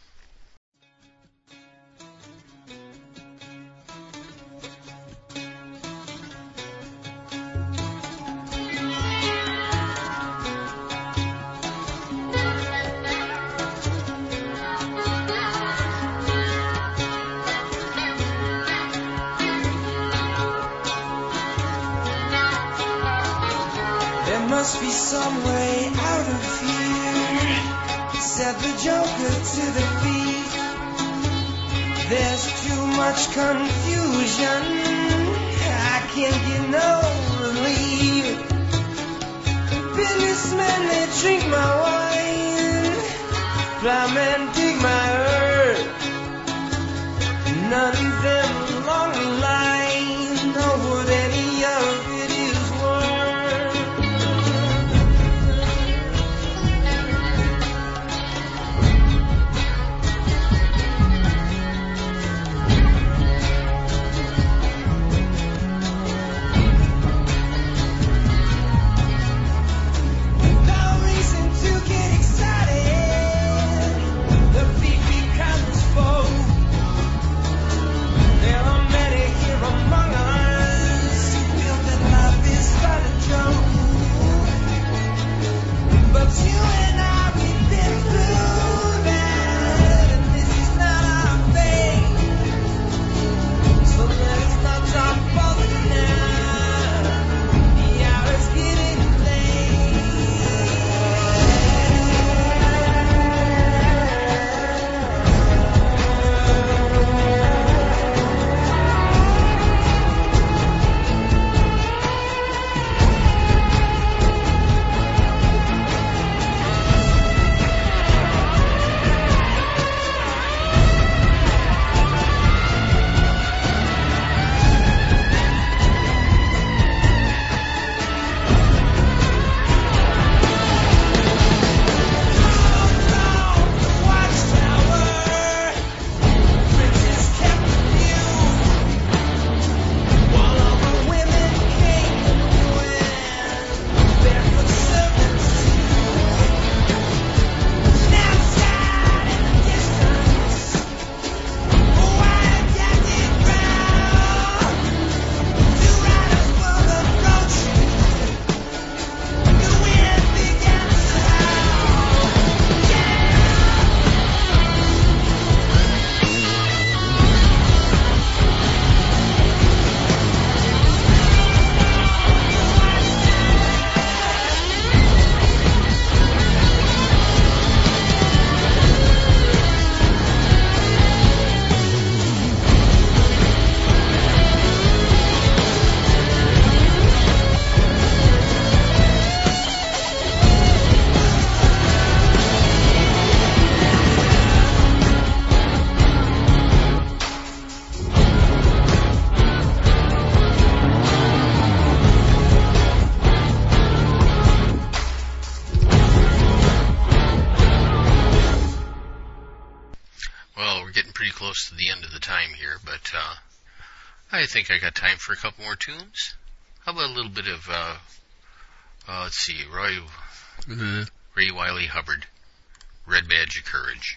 Must be some way out of here, said the Joker to the thief. There's too much confusion, I can't get no relief. Businessmen, they drink my wine, plowmen dig my earth. None of them along the line know what any of it is worth. we're getting pretty close to the end of the time here, but uh, I think I got time for a couple more tunes. How about a little bit of, uh, uh, let's see, Roy, mm-hmm. Ray Wiley Hubbard, Red Badge of Courage.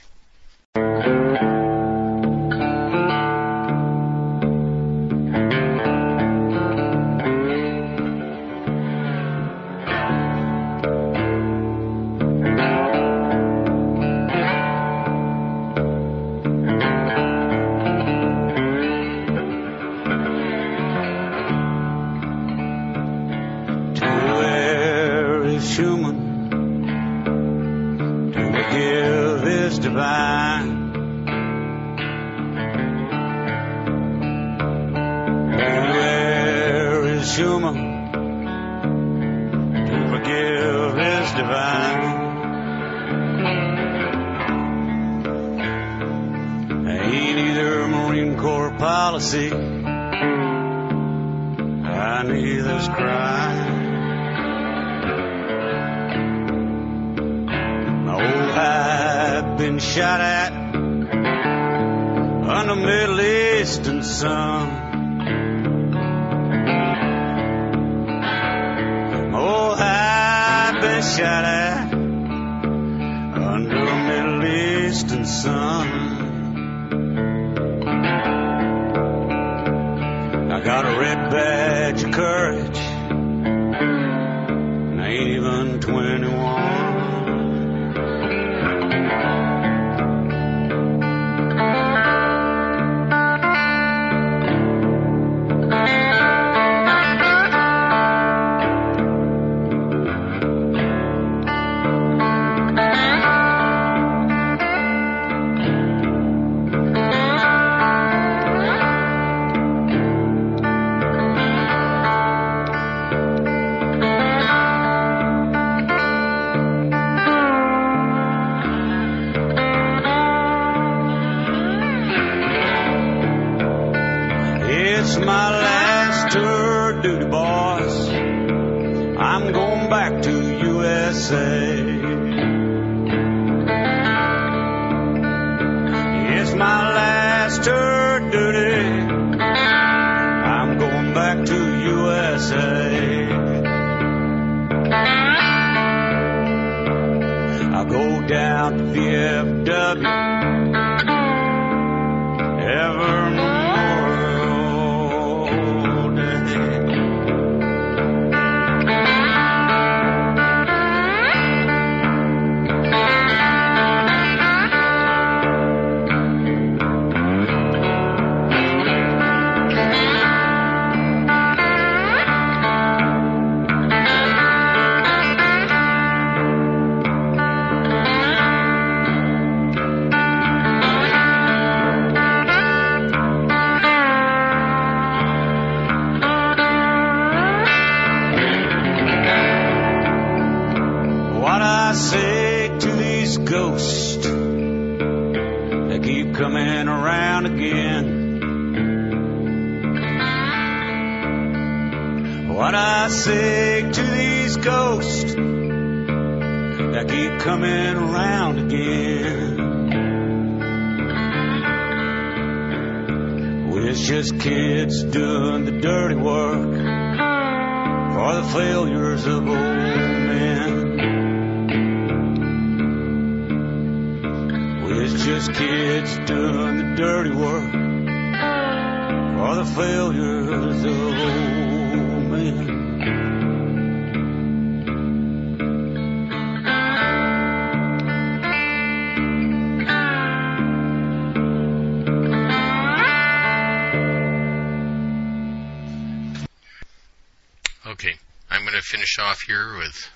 Finish off here with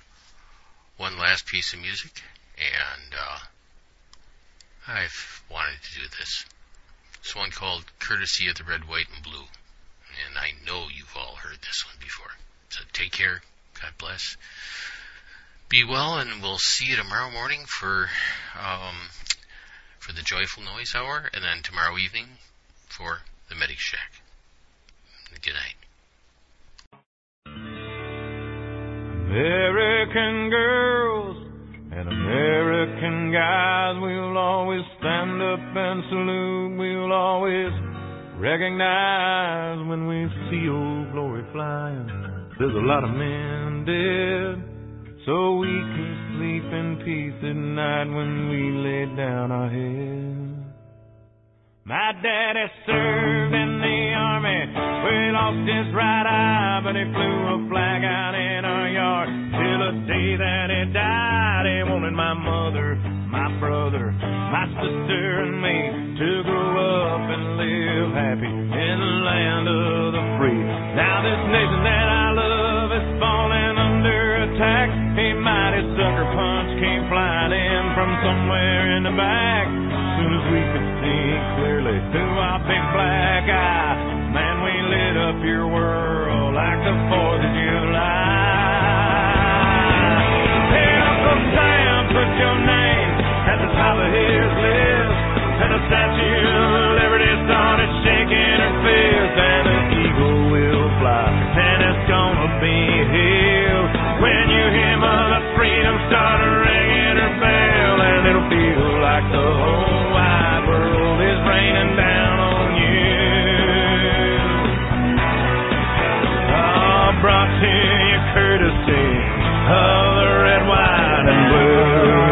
one last piece of music, and uh, I've wanted to do this. It's one called Courtesy of the Red, White, and Blue, and I know you've all heard this one before. So take care, God bless, be well, and we'll see you tomorrow morning for um, for the Joyful Noise Hour, and then tomorrow evening for the Medic Shack. Good night. American girls and American guys will always stand up up and salute. We'll always recognize when we see old glory flying. There's a lot of men dead, so we can sleep in peace at night when we lay down our heads. My daddy served in the army, well, he lost his right eye, but he flew a flag out in our yard. Till the day that he died, he wanted my mother, my brother, my sister and me to grow up and live happy in the land of the free. Now this nation that I love is falling under attack. A mighty sucker punch came flying in from somewhere in the back. As soon as we could see clearly through our big black eye, man, we lit up your world like the fourth of July. Hey, Uncle Sam, put your name at the top of his list, and the Statue of Liberty started shaking her fist, and the eagle will fly, and it's gonna be held when you hear Mother Freedom start ringing her bell, and it'll feel like the whole wide world is raining down on you. Oh, brought to you courtesy of the red, white, and blue.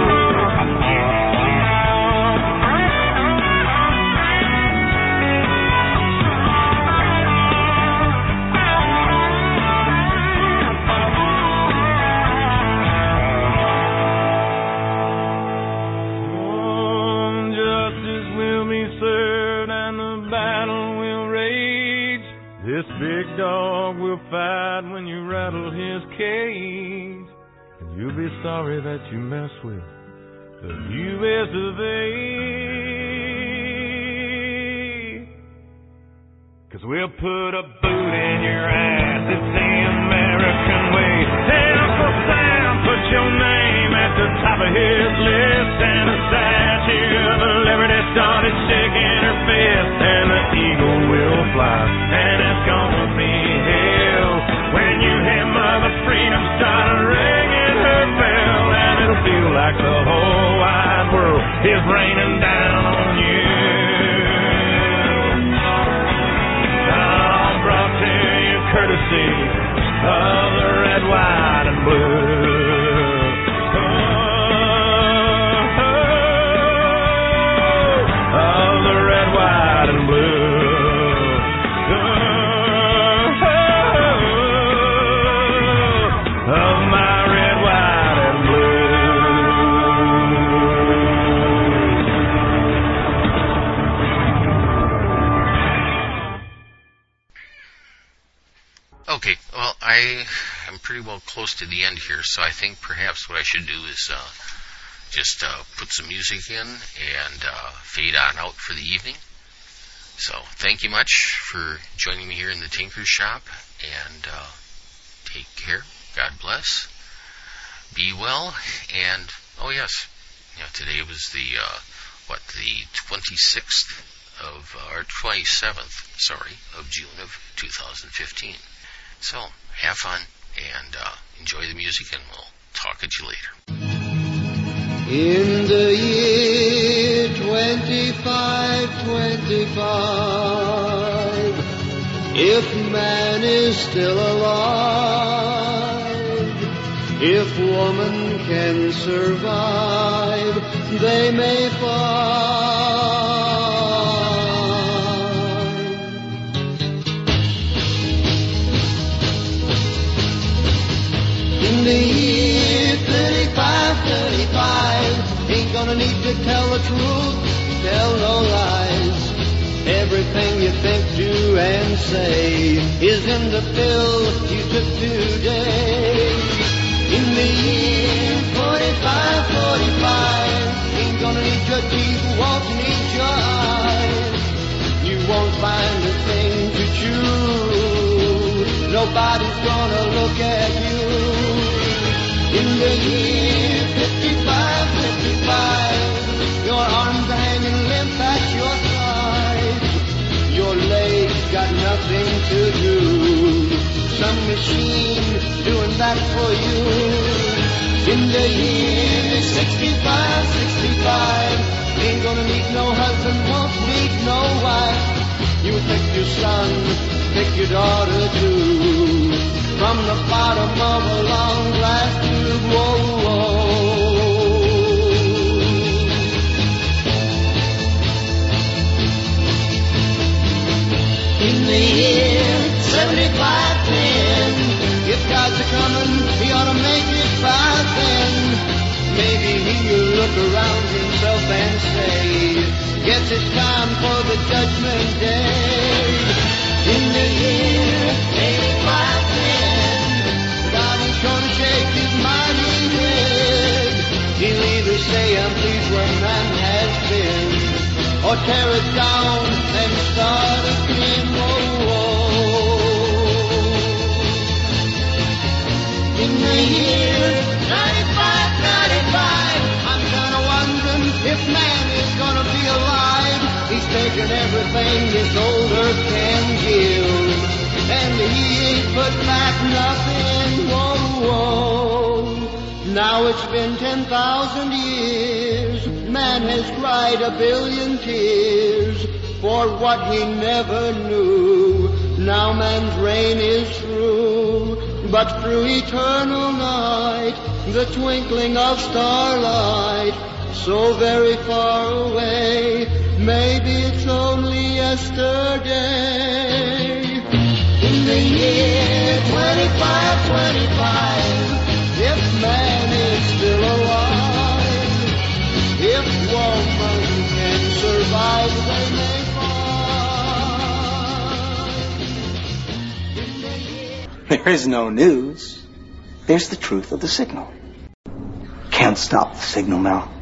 This big dog will fight when you rattle his cage, and you'll be sorry that you mess with the U S of A. 'Cause we'll put a boot in your ass, it's the American way. Hey, Uncle Sam, put your name at the top of his list, and the Statue of Liberty started shaking her fist, and the eagle will fly, and it's gonna be hell when you hear Mother Freedom start ringing her bell, and it'll feel like the whole wide world is raining down on you. I'm brought to you courtesy of the red, white, and blue. Okay, well, I am pretty well close to the end here, so I think perhaps what I should do is uh, just uh, put some music in and uh, fade on out for the evening. So thank you much for joining me here in the Tinker's Shop, and uh, take care. God bless. Be well, and oh yes, you know, today was the uh, what the twenty-sixth of uh, or twenty-seventh, sorry, of June of two thousand fifteen. So have fun and uh, enjoy the music, and we'll talk at you later. In the year twenty-five twenty-five, if man is still alive, if woman can survive, they may find. In the year thirty-five thirty-five, ain't gonna need to tell the truth, tell no lies. Everything you think, do, and say is in the pill you took today. In the year forty-five forty-five, ain't gonna need your teeth, won't need your eyes. You won't find a thing to chew, nobody's gonna look at you. In the year fifty-five fifty-five, your arms are hanging limp at your side. Your legs got nothing to do, some machine doing that for you. In the year sixty-five sixty-five, ain't ain't gonna meet no husband, won't meet no wife. You pick your son, pick your daughter too, from the bottom of a long glass tube. Whoa, whoa. In the year seventy-five ten, if God's a-comin', he ought to make it by then. Maybe he'll look around himself and say, guess it's time for the judgment day. In the year eighty-five ten, God is gonna shake his mighty head. He'll either say, I'm pleased where man has been, or tear it down and start again. Whoa, whoa. In the year ninety-five ninety-five, I'm kinda wondering if man is gonna be alive. He's taken everything this old earth can give, and he ain't put back nothing. Whoa, whoa. Now it's been ten thousand years, man has cried a billion tears for what he never knew. Now man's reign is through, but through eternal night, the twinkling of starlight, so very far away, maybe it's only yesterday. In the year twenty-five twenty-five, if man is still alive, if woman can survive, they may find. There is no news. There's the truth of the signal. Can't stop the signal now.